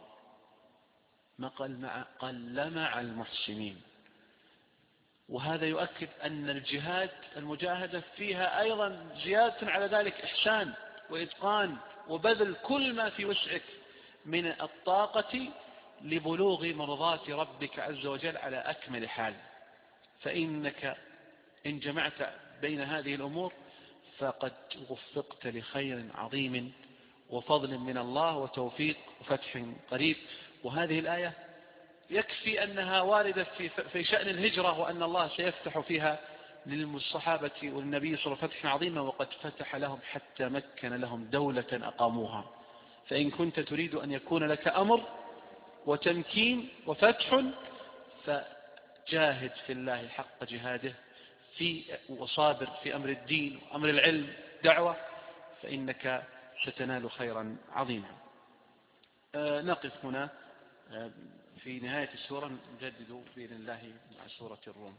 قل مع المحسنين. وهذا يؤكد أن المجاهدة فيها أيضا زيادة على ذلك إحسان وإتقان وبذل كل ما في وسعك من الطاقة لبلوغ مرضات ربك عز وجل على أكمل حال. فإنك إن جمعت بين هذه الأمور فقد وفقت لخير عظيم وفضل من الله وتوفيق وفتح قريب. وهذه الآية يكفي أنها واردة في شأن الهجرة، وأن الله سيفتح فيها للصحابة والنبي صلى الله عليه وسلم فتحا عظيما، وقد فتح لهم حتى مكن لهم دولة أقاموها. فإن كنت تريد أن يكون لك أمر وتمكين وفتح فجاهد في الله حق جهاده وصابر في أمر الدين وأمر العلم دعوة، فإنك ستنال خيرا عظيما. نقف هنا في نهاية السورة، نجدد بإذن الله مع سورة الروم.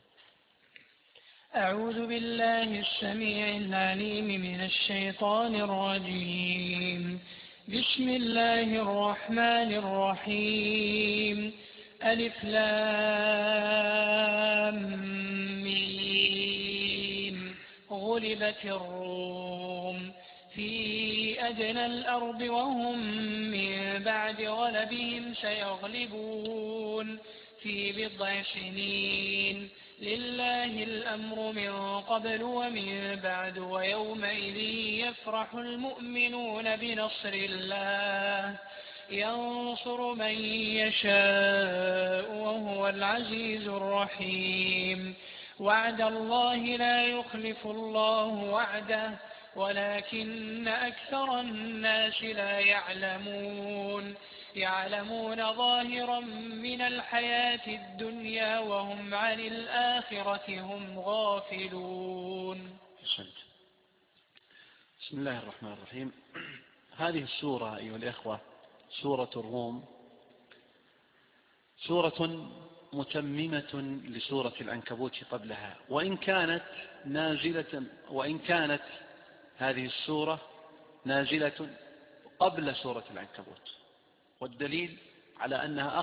أعوذ بالله السميع العليم من الشيطان الرجيم. بسم الله الرحمن الرحيم. ألف لام ميم. غلبت الروم في أدنى الأرض وهم من بعد غلبهم سيغلبون في بضع سنين. لله الأمر من قبل ومن بعد ويومئذ يفرح المؤمنون بنصر الله ينصر من يشاء وهو العزيز الرحيم. وعد الله لا يخلف الله وعده ولكن أكثر الناس لا يعلمون ظاهرا من الحياة الدنيا وهم عن الآخرة هم غافلون. بسم الله الرحمن الرحيم. هذه السورة أيها الإخوة سورة الروم سورة متممة لسورة العنكبوت قبلها، وإن كانت هذه السورة نازلة قبل سورة العنكبوت، والدليل على أنها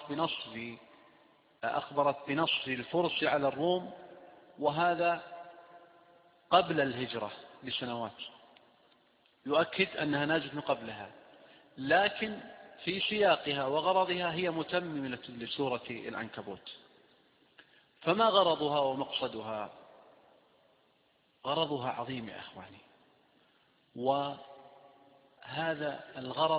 أخبرت بنصر الفرس على الروم، وهذا قبل الهجرة بسنوات، يؤكد أنها نازلة من قبلها، لكن في سياقها وغرضها هي متممة لسورة العنكبوت. فما غرضها ومقصدها؟ غرضها عظيم يا أخواني، وهذا الغرض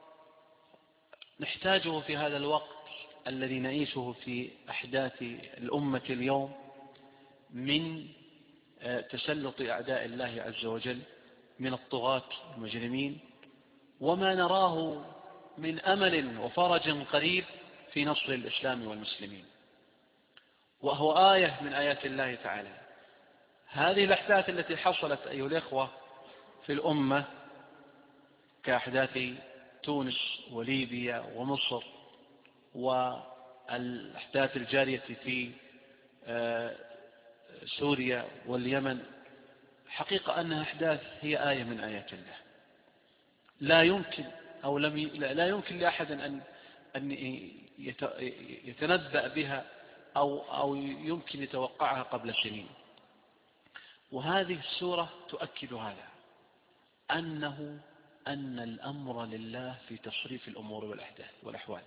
نحتاجه في هذا الوقت الذي نعيشه في أحداث الأمة اليوم من تسلط أعداء الله عز وجل من الطغاة المجرمين، وما نراه من أمل وفرج قريب في نصر الإسلام والمسلمين، وهو آية من آيات الله تعالى. هذه الأحداث التي حصلت أيها الإخوة في الأمة كأحداث تونس وليبيا ومصر والأحداث الجارية في سوريا واليمن، حقيقة أنها أحداث هي آية من آيات الله. لا يمكن لأحد أن يتنبأ بها أو يمكن يتوقعها قبل سنين. وهذه السورة تؤكد هذا، أن الأمر لله في تصريف الأمور والأحداث والأحوال.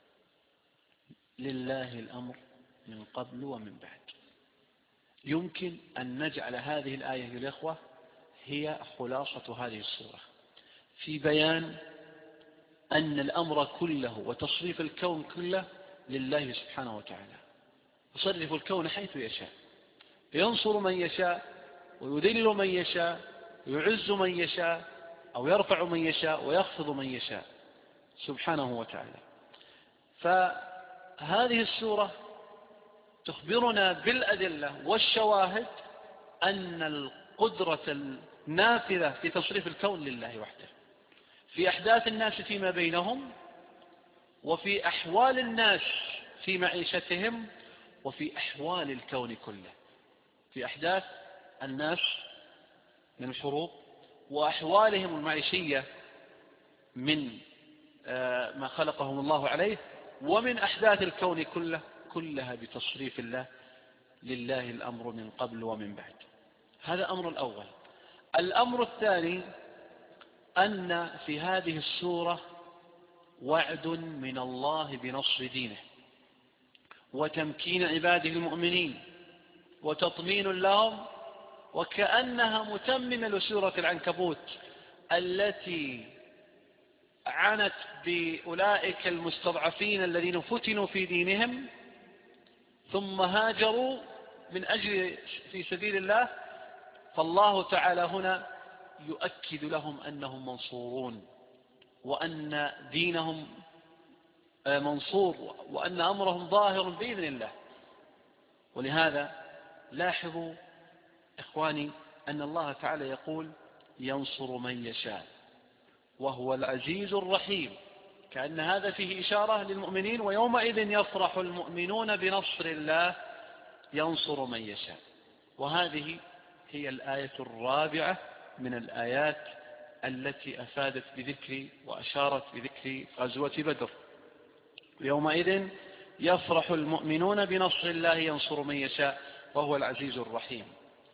لله الأمر من قبل ومن بعد. يمكن أن نجعل هذه الآية يا الإخوة هي خلاصة هذه السورة في بيان أن الأمر كله وتصريف الكون كله لله سبحانه وتعالى، يصرف الكون حيث يشاء، ينصر من يشاء ويذل من يشاء، ويعز من يشاء أو يرفع من يشاء ويخفض من يشاء سبحانه وتعالى. فهذه السورة تخبرنا بالأدلة والشواهد أن القدرة النافذة في تصريف الكون لله وحده، في أحداث الناس فيما بينهم، وفي أحوال الناس في معيشتهم، وفي أحوال الكون كله، في أحداث الناس من الحروب وأحوالهم المعيشية من ما خلقهم الله عليه، ومن أحداث الكون كلها بتصريف الله. لله الأمر من قبل ومن بعد. هذا أمر الأول. الأمر الثاني أن في هذه السورة وعد من الله بنصر دينه وتمكين عباده المؤمنين وتطمين لهم، وكأنها متممة لسورة العنكبوت التي عنت بأولئك المستضعفين الذين فتنوا في دينهم ثم هاجروا من أجل في سبيل الله، فالله تعالى هنا يؤكد لهم أنهم منصورون، وأن دينهم منصور، وأن أمرهم ظاهر بإذن الله. ولهذا لاحظوا إخواني أن الله تعالى يقول ينصر من يشاء وهو العزيز الرحيم، كأن هذا فيه إشارة للمؤمنين، ويومئذ يفرح المؤمنون بنصر الله ينصر من يشاء. وهذه هي الآية الرابعة من الآيات التي أفادت بذكر وأشارت بذكر غزوة بدر. يومئذ يفرح المؤمنون بنصر الله ينصر من يشاء وهو العزيز الرحيم.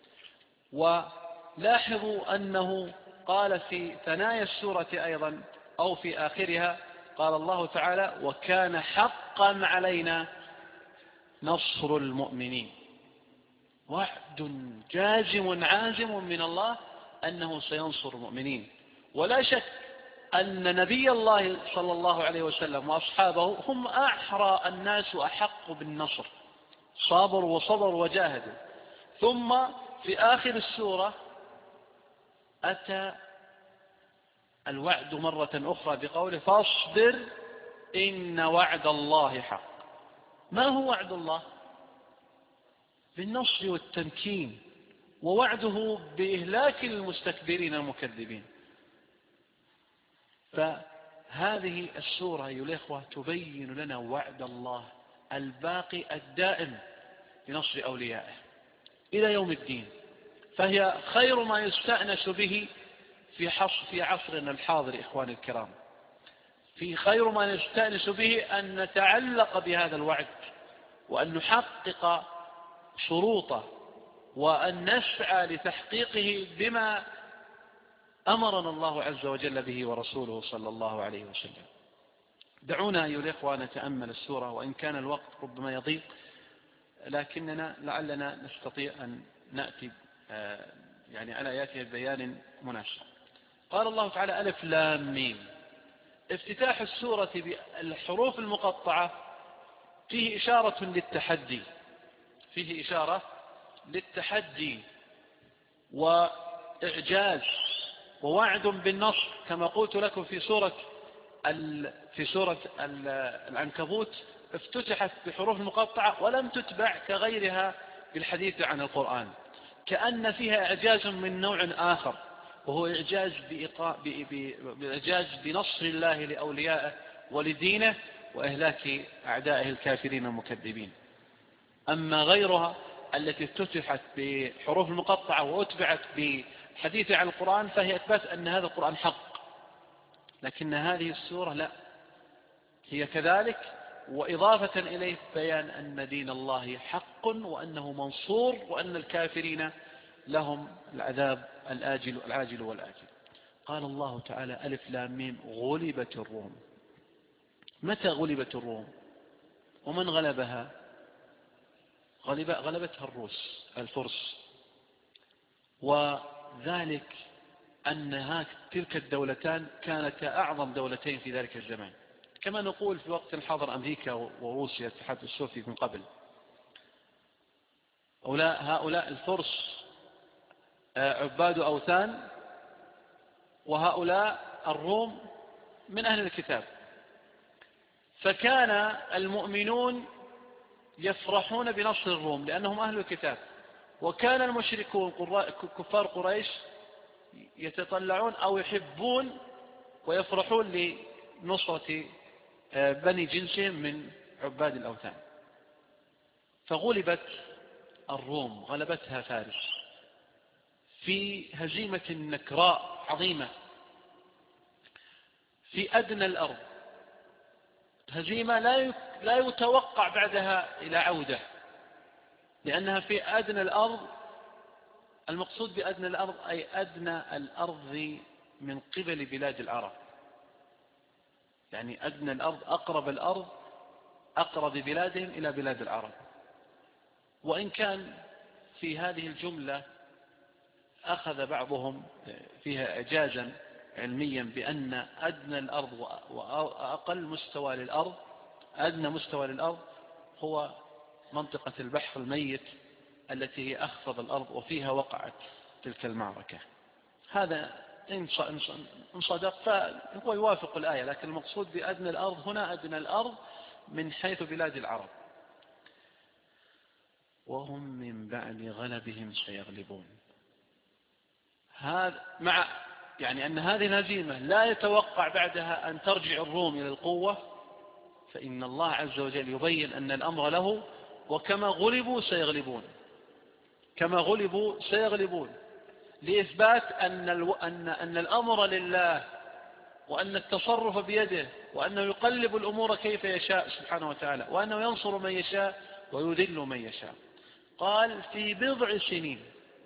ولاحظوا أنه قال في ثنايا السورة أيضا أو في آخرها قال الله تعالى وكان حقا علينا نصر المؤمنين. وعد جازم عازم من الله أنه سينصر المؤمنين. ولا شك أن نبي الله صلى الله عليه وسلم وأصحابه هم أحرى الناس وأحق بالنصر، صابروا وصبروا وجاهدوا. ثم في آخر السورة أتى الوعد مرة أخرى بقوله فاصبر إن وعد الله حق. ما هو وعد الله؟ بالنصر والتمكين، ووعده بإهلاك المستكبرين المكذبين. فهذه السورة أيها الإخوة تبين لنا وعد الله الباقي الدائم بنصر أوليائه إلى يوم الدين، فهي خير ما يستأنس به في عصرنا الحاضر. إخواني الكرام، في خير ما نستأنس به أن نتعلق بهذا الوعد، وأن نحقق شروطه، وأن نسعى لتحقيقه بما أمرنا الله عز وجل به ورسوله صلى الله عليه وسلم. دعونا أيها الإخوة نتأمل السورة، وإن كان الوقت ربما يضيق لكننا لعلنا نستطيع أن نأتي على آياتها ببيان مناسب. قال الله تعالى ألف لام ميم. افتتاح السورة بالحروف المقطعة فيه إشارة للتحدي، فيه إشارة للتحدي وإعجاز ووعد بالنصر، كما قلت لكم في سورة العنكبوت افتتحت بحروف مقطعة ولم تتبع كغيرها بالحديث عن القرآن، كأن فيها إعجاز من نوع آخر، وهو إعجاز بنصر الله لأوليائه ولدينه وإهلاك أعدائه الكافرين المكذبين. أما غيرها التي افتتحت بحروف المقطعة وأتبعت بحديث عن القرآن فهي إثبات أن هذا القرآن حق، لكن هذه السورة لا، هي كذلك، وإضافة إليه بيان أن دين الله حق وأنه منصور وأن الكافرين لهم العذاب العاجل والآجل. قال الله تعالى ألف لام ميم غلبت الروم. متى غلبت الروم؟ ومن غلبها؟ غلبتها الفرس، وذلك أن تلك الدولتان كانتا أعظم دولتين في ذلك الزمان، كما نقول في وقت الحاضر أمريكا وروسيا الاتحاد السوفيتي من قبل. هؤلاء الفرس عباد أوثان، وهؤلاء الروم من أهل الكتاب. فكان المؤمنون يفرحون بنصر الروم لأنهم أهل الكتاب، وكان المشركون كفار قريش يتطلعون أو يحبون ويفرحون لنصرة بني جنسهم من عباد الأوثان. فغلبت الروم، غلبتها فارس في هزيمة نكراء عظيمة في أدنى الأرض، هزيمة لا يتوقع بعدها إلى عودة، لأنها في أدنى الأرض. المقصود بأدنى الأرض أي أدنى الأرض من قبل بلاد العرب، يعني أدنى الأرض أقرب بلادهم إلى بلاد العرب. وإن كان في هذه الجملة أخذ بعضهم فيها إعجازا علميا بأن أدنى الأرض وأقل مستوى للأرض، أدنى مستوى للأرض هو منطقة البحر الميت التي هي أخفض الأرض وفيها وقعت تلك المعركة. هذا إن صدق فهو يوافق الآية، لكن المقصود بأدنى الأرض هنا أدنى الأرض من حيث بلاد العرب. وهم من بعد غلبهم سيغلبون. هذا مع يعني أن هذه الهزيمة لا يتوقع بعدها أن ترجع الروم إلى القوة، فإن الله عز وجل يبين أن الأمر له، وكما غلبوا سيغلبون، كما غلبوا سيغلبون، لإثبات أن الأمر لله، وأن التصرف بيده، وأنه يقلب الأمور كيف يشاء سبحانه وتعالى، وأنه ينصر من يشاء ويذل من يشاء. قال في بضع سنين.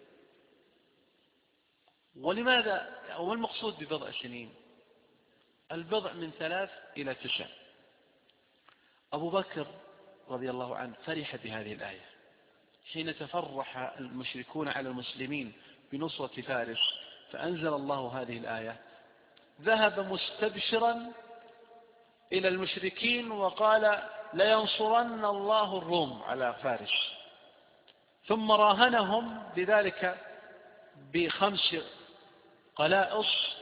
ولماذا؟ وما المقصود ببضع سنين؟ البضع من 3 إلى 9. أبو بكر رضي الله عنه فرح بهذه الآية حين تفرح المشركون على المسلمين بنصرة فارس، فأنزل الله هذه الآية. ذهب مستبشرا إلى المشركين وقال لينصرن الله الروم على فارس، ثم راهنهم بذلك ب5 قلائص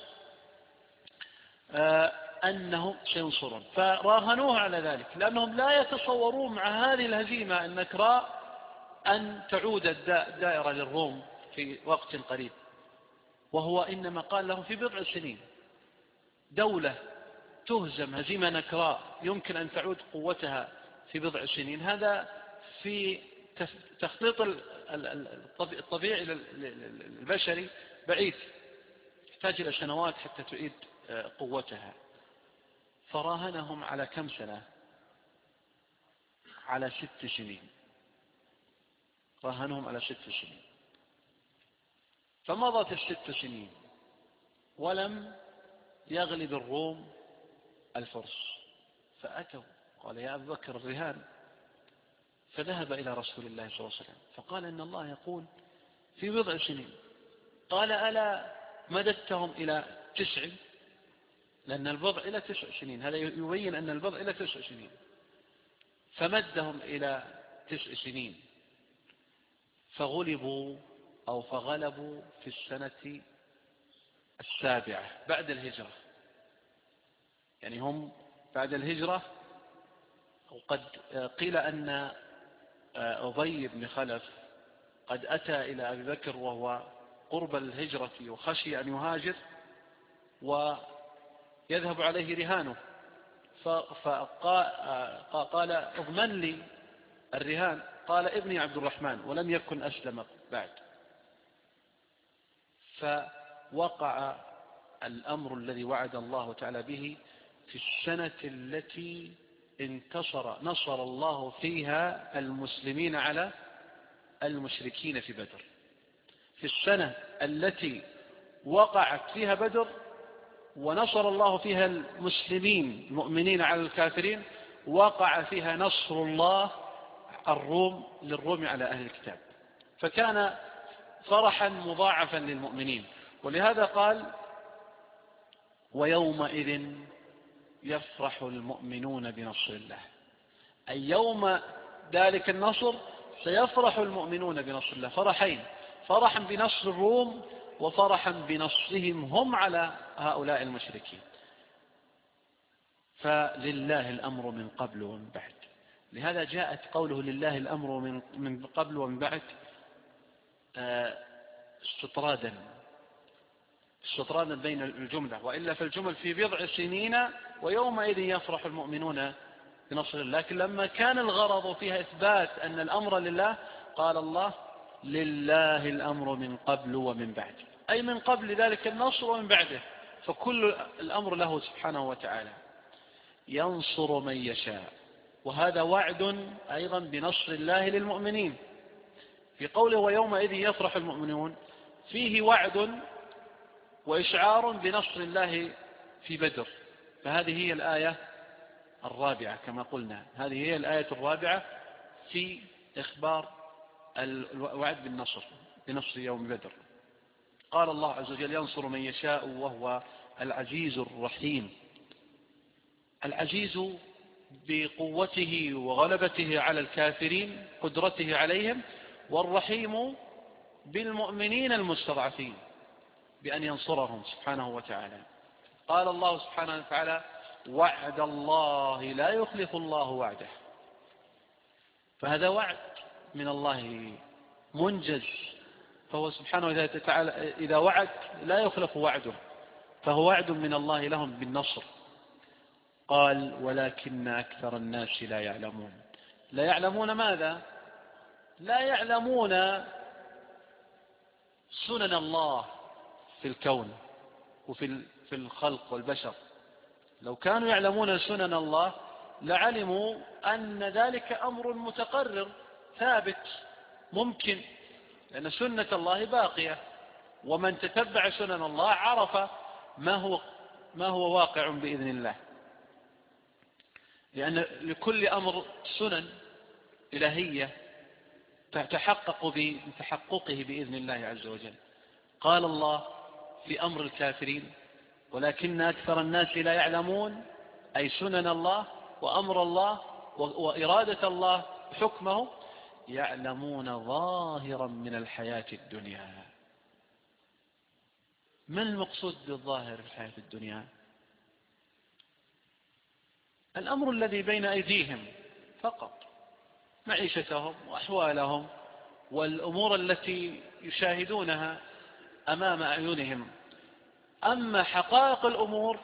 أنهم سينصرون، فراهنوه على ذلك، لأنهم لا يتصورون مع هذه الهزيمة النكراء أن تعود الدائرة للروم في وقت قريب. وهو إنما قال لهم في بضع سنين. دولة تهزم هزيمة نكراء يمكن أن تعود قوتها في بضع سنين، هذا في تخطيط الطبيعي البشري بعيد، يحتاج إلى سنوات حتى تعيد قوتها. فراهنهم على كم سنة؟ على 6 سنين. راهنهم على 6 سنين. فمضت 6 سنين ولم يغلب الروم الفرس، فأتوا قال يا أبا بكر الرهان. فذهب إلى رسول الله صلى الله عليه وسلم فقال إن الله يقول في بضع سنين. قال ألا مددتهم إلى 9؟ لأن البضع إلى 9 سنين، هذا يبين أن البضع إلى 9 سنين. فمدهم إلى 9 سنين، فغلبوا أو فغلبوا في السنة 7 بعد الهجرة. يعني هم بعد الهجرة. وقد قيل أن أبي بن خلف قد أتى إلى أبي بكر وهو قرب الهجرة وخشي أن يهاجر ويذهب عليه رهانه، فقال اضمن لي الرهان. قال ابني عبد الرحمن، ولم يكن أسلم بعد. فوقع الأمر الذي وعد الله تعالى به في السنة التي نصر الله فيها المسلمين على المشركين في بدر. في السنة التي وقعت فيها بدر ونصر الله فيها المسلمين المؤمنين على الكافرين، وقع فيها نصر الله للروم على أهل الكتاب، فكان فرحا مضاعفا للمؤمنين. ولهذا قال ويومئذ يفرح المؤمنون بنصر الله، أي يوم ذلك النصر سيفرح المؤمنون بنصر الله فرحين: فرحا بنصر الروم وفرحا بنصرهم هم على هؤلاء المشركين. فلله الأمر من قبل ومن بعد. لهذا جاءت قوله لله الأمر من قبل ومن بعد استطرادا بين الجملة، وإلا فالجمل في بضع سنين ويومئذ يفرح المؤمنون بنصر الله. لكن لما كان الغرض فيها إثبات أن الأمر لله، قال الله لله الأمر من قبل ومن بعد، أي من قبل ذلك النصر ومن بعده، فكل الأمر له سبحانه وتعالى. ينصر من يشاء، وهذا وعد أيضا بنصر الله للمؤمنين. في قوله ويومئذ يفرح المؤمنون فيه وعد وإشعار بنصر الله في بدر. فهذه هي الآية الرابعة كما قلنا، هذه هي الآية الرابعة في إخبار الوعد بنصر يوم بدر. قال الله عز وجل ينصر من يشاء وهو العزيز الرحيم. العزيز بقوته وغلبته على الكافرين، قدرته عليهم، والرحيم بالمؤمنين المستضعفين بأن ينصرهم سبحانه وتعالى. قال الله سبحانه وتعالى: وعد الله لا يخلف الله وعده. فهذا وعد من الله منجز، فهو سبحانه وتعالى إذا وعد لا يخلف وعده، فهو وعد من الله لهم بالنصر. قال: ولكن أكثر الناس لا يعلمون. لا يعلمون ماذا؟ لا يعلمون سنن الله في الكون وفي الخلق والبشر. لو كانوا يعلمون سنن الله لعلموا أن ذلك أمر متقرر ثابت ممكن، لأن سنة الله باقية، ومن تتبع سنن الله عرف ما هو واقع بإذن الله، لأن لكل أمر سنن إلهية تتحقق بتحققه بإذن الله عز وجل. قال الله في أمر الكافرين: ولكن أكثر الناس لا يعلمون، أي سنن الله وأمر الله وإرادة الله حكمه، يعلمون ظاهرا من الحياة الدنيا. ما المقصود بالظاهر في الحياة الدنيا؟ الأمر الذي بين أيديهم فقط، معيشتهم وأحوالهم والأمور التي يشاهدونها أمام أعينهم. أما حقائق الأمور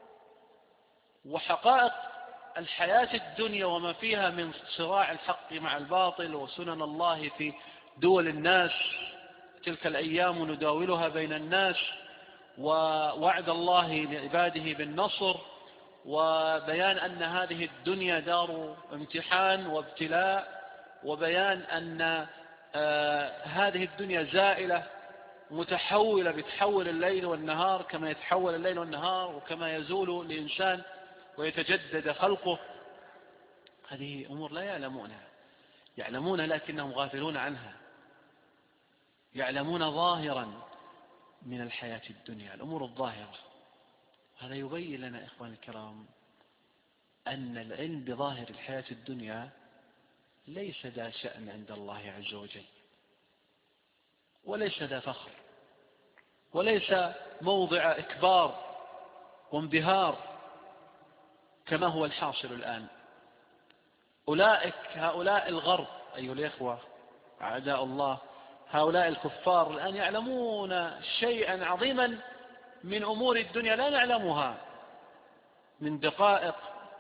وحقائق الحياة الدنيا وما فيها من صراع الحق مع الباطل وسنن الله في دول الناس، تلك الأيام نداولها بين الناس، ووعد الله لعباده بالنصر، وبيان أن هذه الدنيا دار امتحان وابتلاء، وبيان أن هذه الدنيا زائلة متحولة، بتحول الليل والنهار كما يتحول الليل والنهار، وكما يزول الإنسان ويتجدد خلقه. هذه أمور لا يعلمونها لكنهم غافلون عنها. يعلمون ظاهرا من الحياة الدنيا، الأمور الظاهرة. هذا يبين لنا إخواني الكرام أن العلم بظاهر الحياة الدنيا ليس ذا شأن عند الله عز وجل، وليس ذا فخر، وليس موضع إكبار وانبهار كما هو الحاصل الآن. هؤلاء الغرب أيها الإخوة أعداء الله، هؤلاء الكفار الآن يعلمون شيئا عظيما من أمور الدنيا لا نعلمها، من دقائق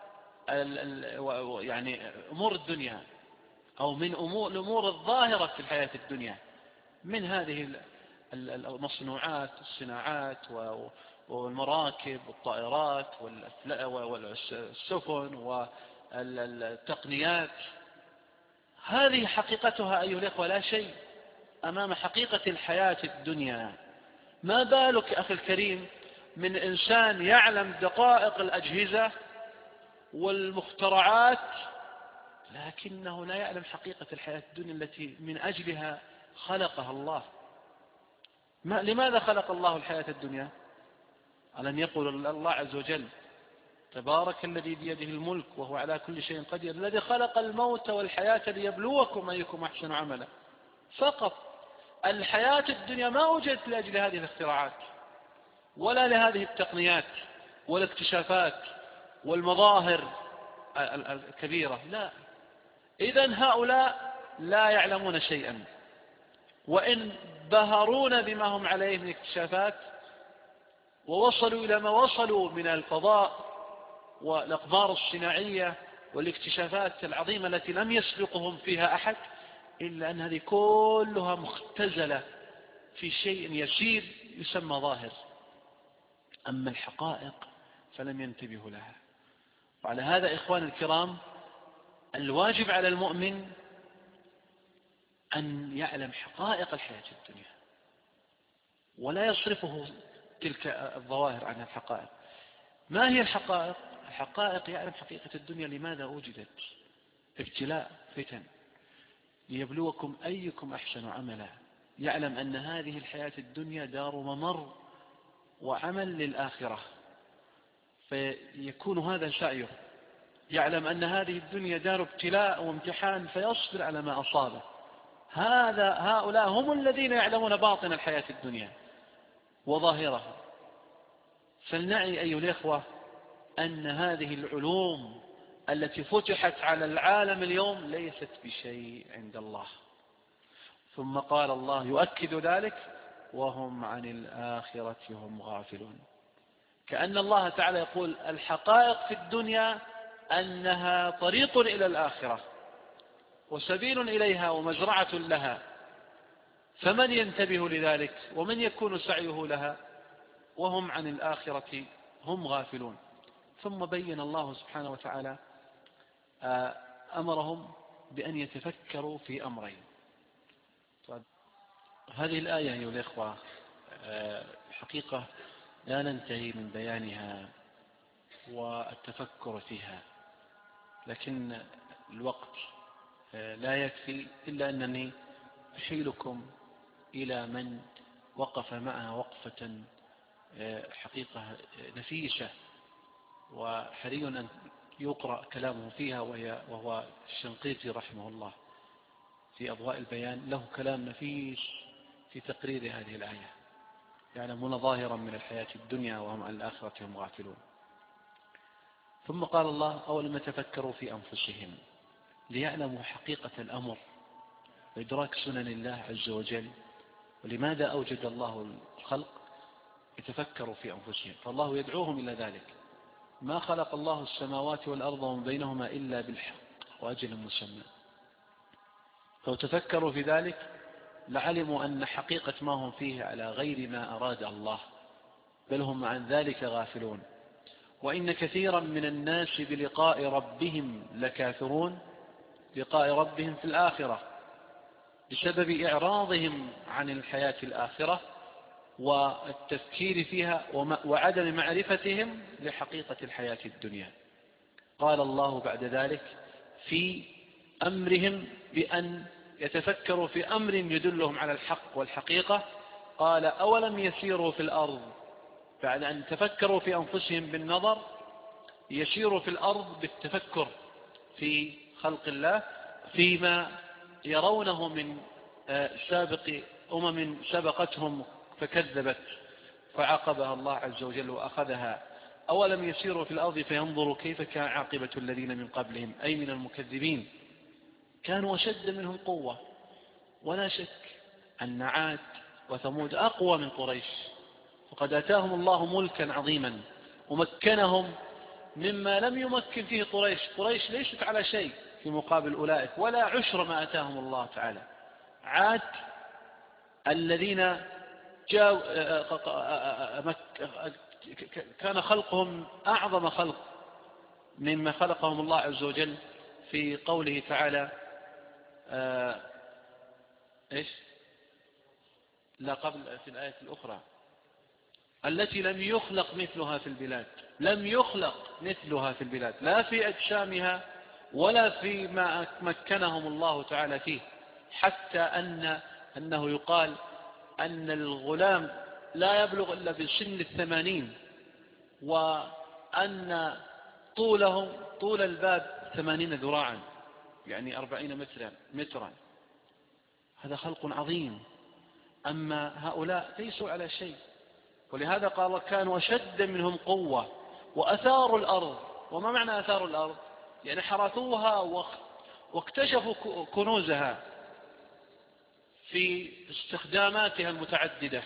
يعني أمور الدنيا، أو من الأمور الظاهرة في الحياة الدنيا، من هذه المصنوعات، الصناعات والمراكب والطائرات والسفن والتقنيات. هذه حقيقتها أيها الإخوة لا شيء أمام حقيقة الحياة الدنيا. ما بالك أخي الكريم من إنسان يعلم دقائق الأجهزة والمخترعات لكنه لا يعلم حقيقة الحياة الدنيا التي من أجلها خلقها الله. لماذا خلق الله الحياة الدنيا؟ ألم يقول الله عز وجل: تبارك الذي بيده الملك وهو على كل شيء قدير الذي خلق الموت والحياة ليبلوكم أيكم أحسن عملا. فقط الحياة الدنيا ما وجدت لأجل هذه الاختراعات ولا لهذه التقنيات والاكتشافات والمظاهر الكبيرة، لا. إذن هؤلاء لا يعلمون شيئا، وإن بهرون بما هم عليه من اكتشافات ووصلوا إلى ما وصلوا من الفضاء والأقمار الصناعية والاكتشافات العظيمة التي لم يسبقهم فيها أحد، إلا أن هذه كلها مختزلة في شيء يسير يسمى ظاهر. أما الحقائق فلم ينتبهوا لها. وعلى هذا إخوان الكرام الواجب على المؤمن أن يعلم حقائق الحياة الدنيا ولا يصرفه تلك الظواهر عن الحقائق. ما هي الحقائق؟ الحقائق يعلم حقيقة الدنيا لماذا وجدت، ابتلاء، فتن، ليبلوكم أيكم أحسن عملا. يعلم أن هذه الحياة الدنيا دار ممر وعمل للآخرة، فيكون هذا سعيه، يعلم أن هذه الدنيا دار ابتلاء وامتحان فيصبر على ما أصابه. هؤلاء هم الذين يعلمون باطن الحياة الدنيا وظاهرها. فلنعي أيها الإخوة أن هذه العلوم التي فتحت على العالم اليوم ليست بشيء عند الله. ثم قال الله يؤكد ذلك: وهم عن الآخرة هم غافلون. كأن الله تعالى يقول الحقائق في الدنيا أنها طريق إلى الآخرة وسبيل إليها ومزرعة لها، فمن ينتبه لذلك ومن يكون سعيه لها؟ وهم عن الآخرة هم غافلون. ثم بين الله سبحانه وتعالى أمرهم بأن يتفكروا في أمرين. هذه الآية أيها الإخوة حقيقة لا ننتهي من بيانها والتفكر فيها، لكن الوقت لا يكفي، إلا أنني أحيلكم إلى من وقف معها وقفة حقيقة نفيسة وحري أن يقرأ كلامه فيها، وهو الشنقيطي رحمه الله في أضواء البيان، له كلام نفيس في تقرير هذه الآية. يعلمون ظاهرا من الحياة الدنيا وهم عن الآخرة هم غافلون. ثم قال الله: أولم يتفكروا في أنفسهم ليعلموا حقيقة الأمر وإدراك سنن الله عز وجل، ولماذا أوجد الله الخلق؟ يتفكروا في أنفسهم، فالله يدعوهم إلى ذلك. ما خلق الله السماوات والأرض ومن بينهما إلا بالحق وأجل مسمى. لو تفكروا في ذلك لعلموا أن حقيقة ما هم فيه على غير ما أراد الله، بل هم عن ذلك غافلون. وإن كثيرا من الناس بلقاء ربهم لكافرون، لقاء ربهم في الآخرة، بسبب إعراضهم عن الحياة الآخرة والتفكير فيها وعدم معرفتهم لحقيقة الحياة الدنيا. قال الله بعد ذلك في أمرهم بأن يتفكروا في أمر يدلهم على الحق والحقيقة، قال: أولم يسيروا في الأرض. بعد أن تفكروا في أنفسهم بالنظر، يسيروا في الأرض بالتفكر في خلق الله، فيما يرونه من سابق أمم سبقتهم فكذبت فعاقبها الله عز وجل وأخذها. أولم يسيروا في الأرض فينظروا كيف كان عاقبة الذين من قبلهم، أي من المكذبين، كانوا أشد منهم قوة. ولا شك أن عاد وثمود أقوى من قريش، وقد أتاهم الله ملكا عظيما ومكنهم مما لم يمكن فيه قريش. قريش ليست على شيء في مقابل أولئك، ولا عشر ما أتاهم الله تعالى. عاد الذين كان خلقهم أعظم خلق مما خلقهم الله عز وجل، في قوله تعالى إيش؟ لا، قبل في الآية الأخرى: التي لم يخلق مثلها في البلاد. لم يخلق مثلها في البلاد، لا في أجسامها ولا في ما مكنهم الله تعالى فيه، حتى أنه يقال أن الغلام لا يبلغ إلا بسن 80، وأن طول الباب 80 ذراعا، يعني 40 مترا. هذا خلق عظيم. أما هؤلاء ليسوا على شيء، ولهذا قال: كانوا أشد منهم قوة وأثاروا الأرض. وما معنى أثاروا الأرض؟ يعني حرثوها واكتشفوا كنوزها في استخداماتها المتعددة،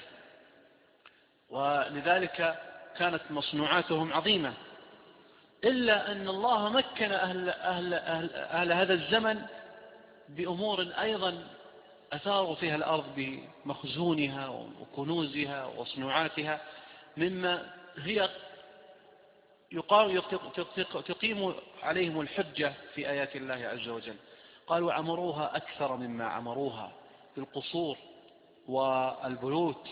ولذلك كانت مصنوعاتهم عظيمة. إلا أن الله مكن أهل هذا الزمن بأمور أيضا أثاروا فيها الأرض بمخزونها وكنوزها وصنوعاتها، مما هي تقيم عليهم الحجة في آيات الله عز وجل. قالوا: عمروها أكثر مما عمروها، بالقصور والبيوت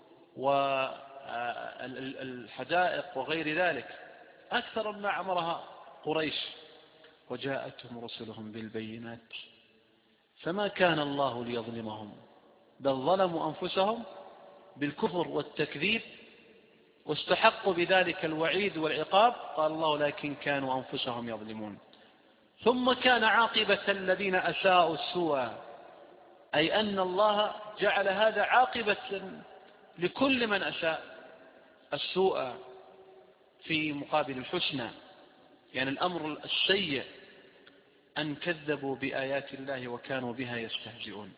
والحدائق وغير ذلك، أكثر مما عمرها قريش. وجاءتهم رسلهم بالبينات فما كان الله ليظلمهم، بل ظلموا أنفسهم بالكفر والتكذيب واستحقوا بذلك الوعيد والعقاب. قال الله لكن كانوا أنفسهم يظلمون. ثم كان عاقبة الذين أساءوا السوء، أي أن الله جعل هذا عاقبة لكل من أساء السوء في مقابل الحسنى، يعني الأمر السيء أن كذبوا بآيات الله وكانوا بها يستهزئون.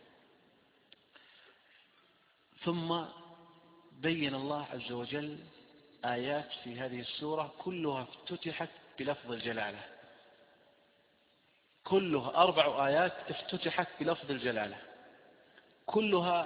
ثم بين الله عز وجل آيات في هذه السورة كلها افتتحت بلفظ الجلالة، كلها 4 آيات افتتحت بلفظ الجلالة، كلها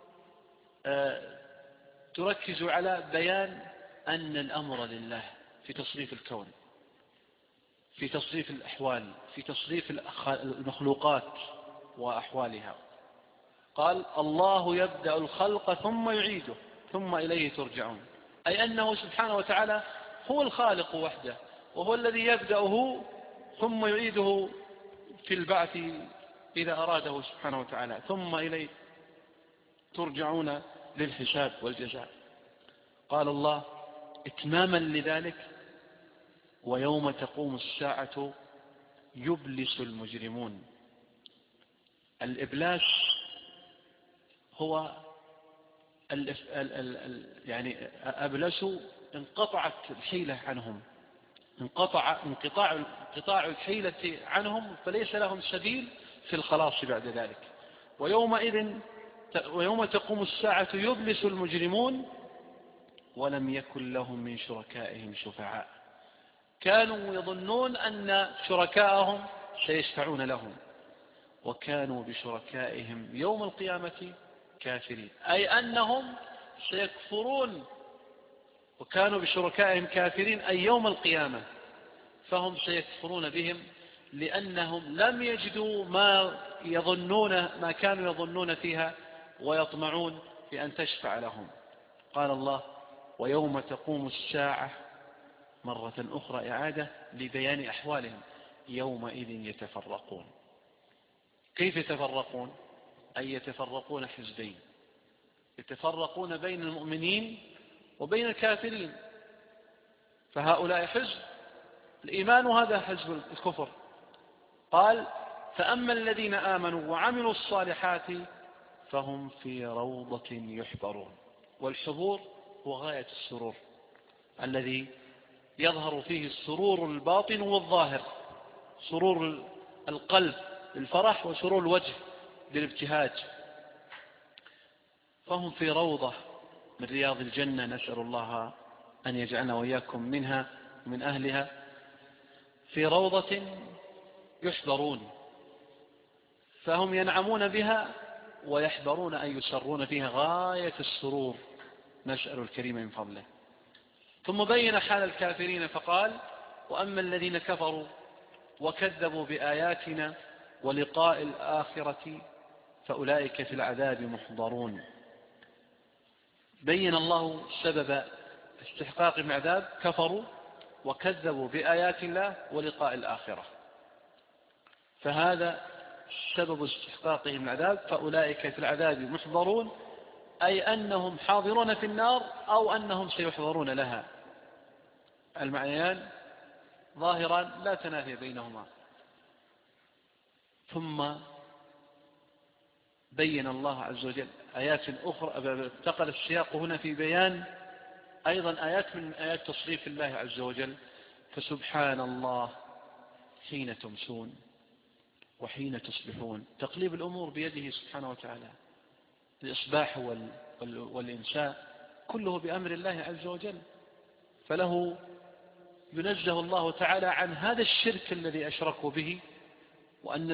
تركز على بيان أن الأمر لله في تصريف الكون، في تصريف الأحوال، في تصريف المخلوقات وأحوالها. قال الله يبدأ الخلق ثم يعيده ثم إليه ترجعون، أي أنه سبحانه وتعالى هو الخالق وحده، وهو الذي يبدأه ثم يعيده في البعث إذا أراده سبحانه وتعالى، ثم إليه ترجعون للحساب والجزاء. قال الله إتماما لذلك ويوم تقوم الساعة يبلس المجرمون. الإبلاس هو يعني أبلسوا، انقطعت الحيلة عنهم، انقطاع الحيلة عنهم، فليس لهم سبيل في الخلاص بعد ذلك. ويوم تقوم الساعة يبلس المجرمون ولم يكن لهم من شركائهم شفعاء. كانوا يظنون أن شركائهم سيشفعون لهم، وكانوا بشركائهم يوم القيامة كافرين، أي أنهم سيكفرون، وكانوا بشركائهم كافرين أي يوم القيامة، فهم سيكفرون بهم لأنهم لم يجدوا ما كانوا يظنون فيها ويطمعون في أن تشفع لهم. قال الله ويوم تقوم الساعة مرة أخرى إعادة لبيان أحوالهم يومئذ يتفرقون. كيف يتفرقون؟ أي يتفرقون حزبين، يتفرقون بين المؤمنين وبين الكافرين، فهؤلاء حزب الإيمان وهذا حزب الكفر. قال فأما الذين آمنوا وعملوا الصالحات فهم في روضة يحبرون. والحبور هو غاية السرور الذي يظهر فيه السرور الباطن والظاهر، سرور القلب للفرح وسرور الوجه للابتهاج. فهم في روضة من رياض الجنة، نسأل الله أن يجعلنا وإياكم منها ومن أهلها، في روضة يحبرون، فهم ينعمون بها ويحبرون أن يسرون فيها غاية السرور، نسأل الكريم من فضله. ثم بين حال الكافرين فقال وأما الذين كفروا وكذبوا بآياتنا ولقاء الآخرة فأولئك في العذاب محضرون. بين الله سبب استحقاق العذاب، كفروا وكذبوا بآيات الله ولقاء الآخرة، فهذا سبب استحقاقهم العذاب. فأولئك في العذاب محضرون، أي أنهم حاضرون في النار أو أنهم سيحضرون لها، المعنيان ظاهران لا تنافي بينهما. ثم بين الله عز وجل آيات أخرى، انتقل السياق هنا في بيان أيضا آيات من آيات تصريف الله عز وجل. فسبحان الله حين تمسون وحين تصبحون، تقليب الأمور بيده سبحانه وتعالى، الإصباح والإمساء كله بأمر الله عز وجل، فله ينزه الله تعالى عن هذا الشرك الذي أشركوا به، وأن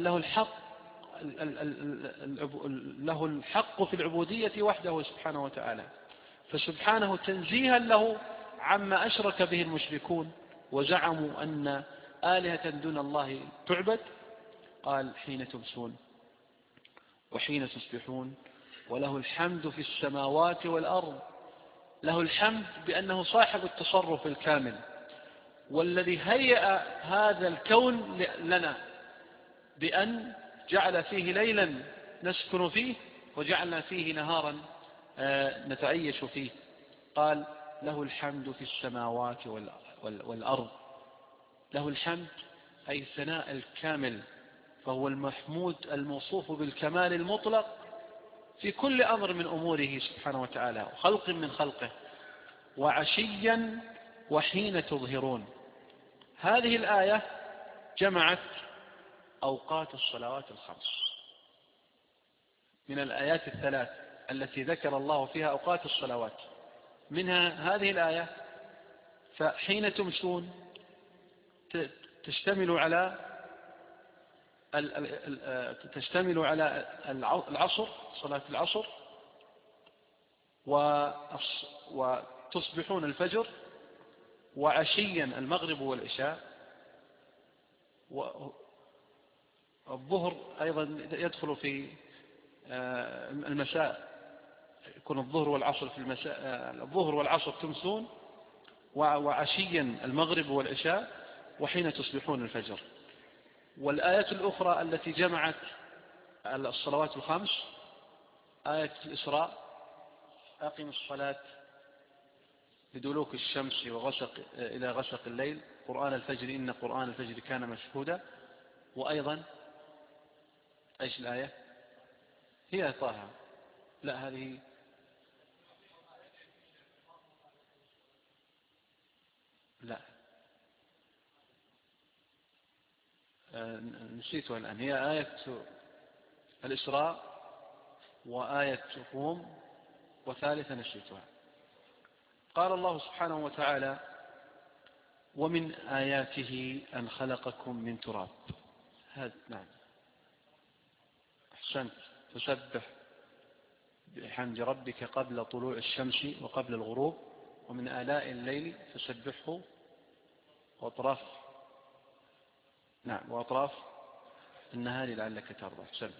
له الحق في العبودية وحده سبحانه وتعالى. فسبحانه تنزيها له عما أشرك به المشركون وزعموا أن آلهة دون الله تعبد. قال حين تمسون وحين تصبحون وله الحمد في السماوات والأرض. له الحمد بأنه صاحب التصرف الكامل، والذي هيأ هذا الكون لنا بأن جعل فيه ليلا نسكن فيه وجعلنا فيه نهارا نتعيش فيه. قال له الحمد في السماوات والأرض. له الحمد أي الثناء الكامل، فهو المحمود الموصوف بالكمال المطلق في كل أمر من أموره سبحانه وتعالى وخلق من خلقه. وعشيا وحين تظهرون. هذه الآية جمعت أوقات الصلوات الخمس من الآيات الثلاث التي ذكر الله فيها أوقات الصلوات. منها هذه الآية، فحين تمسون تشتمل على العصر، صلاة العصر، وتصبحون الفجر، وعشيا المغرب والعشاء، والظهر أيضا يدخل في المساء، يكون الظهر والعصر في المساء، الظهر والعصر تمسون، وعشيا المغرب والعشاء، وحين تصبحون الفجر. والآيات الأخرى التي جمعت الصلوات الخمس آية الإسراء: أقم الصلاة لدلوك الشمس إلى غسق الليل، قرآن الفجر إن قرآن الفجر كان مشهودا. وأيضا إيش الآية؟ هي طه، لا هذه لا نسيتها الآن. هي آية الإسراء وآية الروم، وثالثا نسيتها. قال الله سبحانه وتعالى: ومن آياته أن خلقكم من تراب. هذا نعم، أحسنت. تسبح بحمد ربك قبل طلوع الشمس وقبل الغروب، ومن آلاء الليل فسبحه وأطراف النهار لعلك ترضى. أحسنت.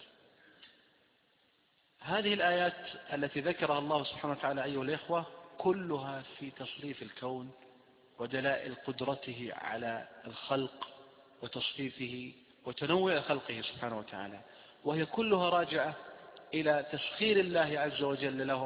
هذه الآيات التي ذكرها الله سبحانه وتعالى أيها الإخوة كلها في تصريف الكون ودلائل قدرته على الخلق وتصريفه وتنوع خلقه سبحانه وتعالى، وهي كلها راجعة إلى تسخير الله عز وجل لهم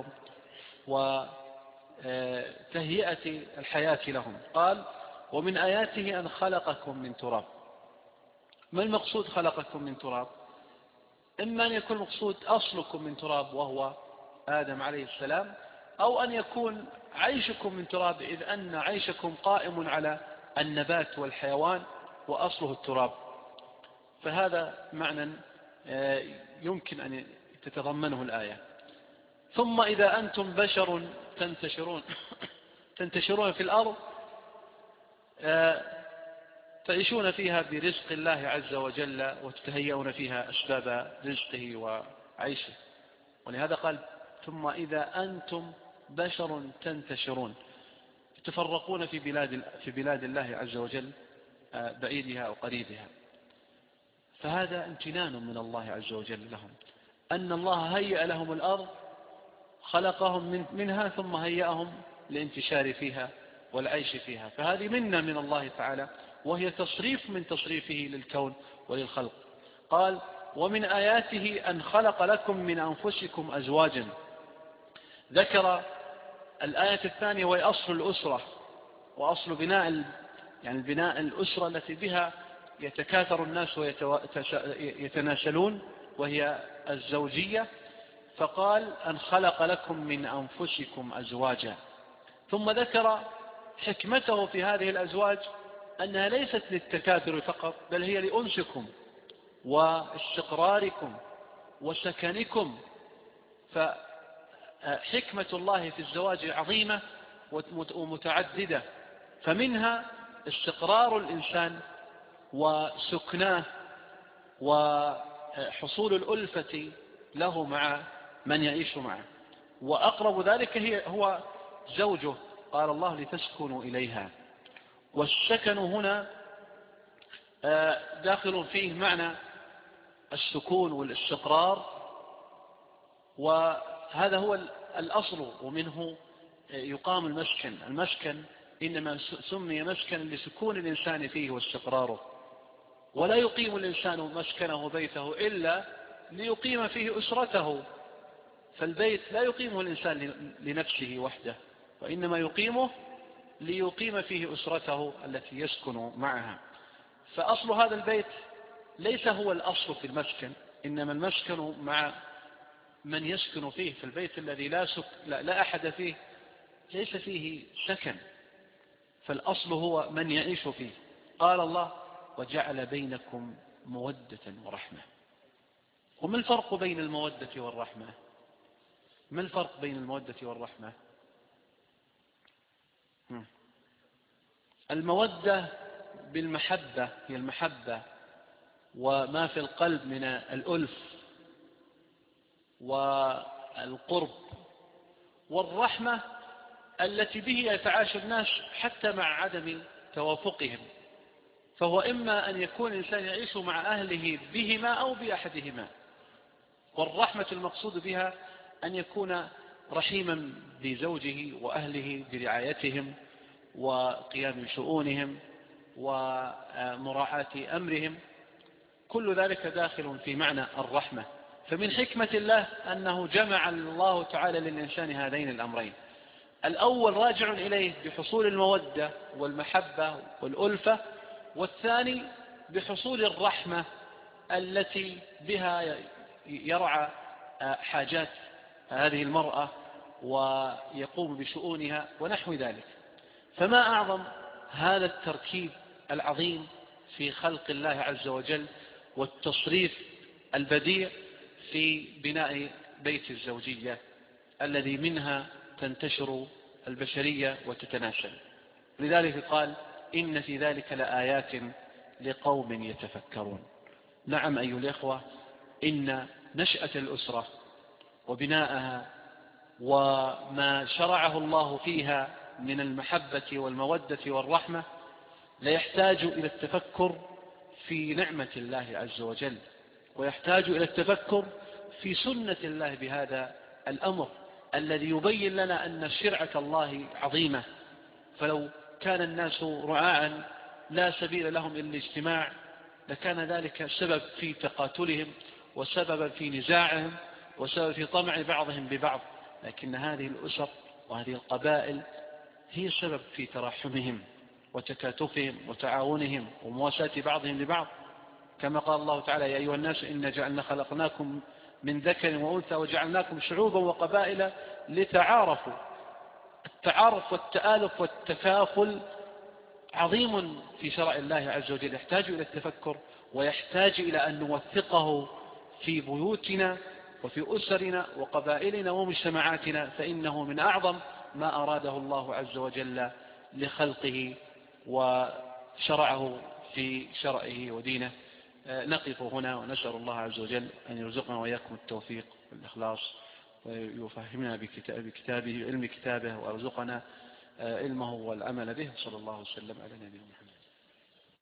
وتهيئة الحياة لهم. قال: ومن آياته أن خلقكم من تراب. ما المقصود خلقكم من تراب؟ إما أن يكون مقصود أصلكم من تراب وهو آدم عليه السلام، أو أن يكون عيشكم من تراب، إذ أن عيشكم قائم على النبات والحيوان وأصله التراب. فهذا معنى يمكن أن تتضمنه الآية. ثم إذا أنتم بشر تنتشرون في الأرض، تعيشون فيها برزق الله عز وجل وتتهيئون فيها أسباب رزقه وعيشه. ولهذا قال: ثم إذا أنتم بشر تنتشرون، تفرقون في بلاد الله عز وجل، بعيدها أو قريبها. فهذا امتنان من الله عز وجل لهم، أن الله هيأ لهم الأرض، خلقهم منها ثم هيأهم للانتشار فيها والعيش فيها. فهذه منة من الله تعالى، وهي تصريف من تصريفه للكون وللخلق. قال: ومن آياته أن خلق لكم من أنفسكم أزواجا. ذكر الآية الثانية وهي أصل الأسرة وأصل بناء الأسرة التي بها يتكاثر الناس ويتناسلون، وهي الزوجية. فقال: أن خلق لكم من أنفسكم أزواجا. ثم ذكر حكمته في هذه الأزواج أنها ليست للتكاثر فقط، بل هي لأنسكم واستقراركم وسكنكم. فحكمة الله في الزواج عظيمة ومتعددة، فمنها استقرار الإنسان وسكناه وحصول الألفة له مع من يعيش معه، وأقرب ذلك هو زوجه. قال الله: لتسكنوا إليها. والسكن هنا داخل فيه معنى السكون والاستقرار، وهذا هو الأصل، ومنه يقام المسكن. المسكن إنما سمي مسكن لسكون الإنسان فيه واستقراره، ولا يقيم الإنسان مسكنه بيته إلا ليقيم فيه أسرته. فالبيت لا يقيمه الإنسان لنفسه وحده، وإنما يقيمه ليقيم فيه أسرته التي يسكن معها. فأصل هذا البيت ليس هو الأصل في المسكن، إنما المسكن مع من يسكن فيه. في البيت الذي لا أحد فيه ليس فيه سكن، فالأصل هو من يعيش فيه. قال الله: وجعل بينكم مودة ورحمة. وما الفرق بين المودة والرحمة؟ ما الفرق بين المودة والرحمة؟ المودة بالمحبة، هي المحبة وما في القلب من الألف والقرب، والرحمة التي به يتعاشى الناس حتى مع عدم توافقهم. فهو إما أن يكون الإنسان يعيش مع أهله بهما أو بأحدهما. والرحمة المقصود بها أن يكون رحيما بزوجه وأهله برعايتهم وقيام شؤونهم ومراعاة أمرهم، كل ذلك داخل في معنى الرحمة. فمن حكمة الله أنه جمع الله تعالى للإنسان هذين الأمرين: الأول راجع إليه بحصول المودة والمحبة والألفة، والثاني بحصول الرحمة التي بها يرعى حاجات هذه المرأة ويقوم بشؤونها ونحو ذلك. فما أعظم هذا التركيب العظيم في خلق الله عز وجل والتصريف البديع في بناء بيت الزوجية الذي منها تنتشر البشرية وتتناسل. لذلك قال: إن في ذلك لآيات لقوم يتفكرون. نعم أيها الإخوة، إن نشأة الأسرة وبناءها وما شرعه الله فيها من المحبة والمودة والرحمة ليحتاج إلى التفكر في نعمة الله عز وجل، ويحتاج إلى التفكر في سنة الله بهذا الأمر الذي يبين لنا أن شرعة الله عظيمة. فلو كان الناس رعاعا لا سبيل لهم إلا الاجتماع لكان ذلك سبب في تقاتلهم وسببا في نزاعهم وسبب في طمع بعضهم ببعض، لكن هذه الأسر وهذه القبائل هي سبب في تراحمهم وتكاتفهم وتعاونهم ومواساة بعضهم لبعض، كما قال الله تعالى: يا أيها الناس إنا جعلنا خلقناكم من ذكر وأنثى وجعلناكم شعوبا وقبائل لتعارفوا. التعارف والتآلف والتكافل عظيم في شرع الله عز وجل، يحتاج إلى التفكر ويحتاج إلى أن نوثقه في بيوتنا وفي أسرنا وقبائلنا ومجتمعاتنا، فإنه من أعظم ما أراده الله عز وجل لخلقه وشرعه في شرعه ودينه. نقف هنا ونسأل الله عز وجل أن يرزقنا وإياكم التوفيق والإخلاص ويفهمنا بكتابه علم كتابه ويرزقنا علمه والعمل به. صلى الله وسلم على نبينا محمد.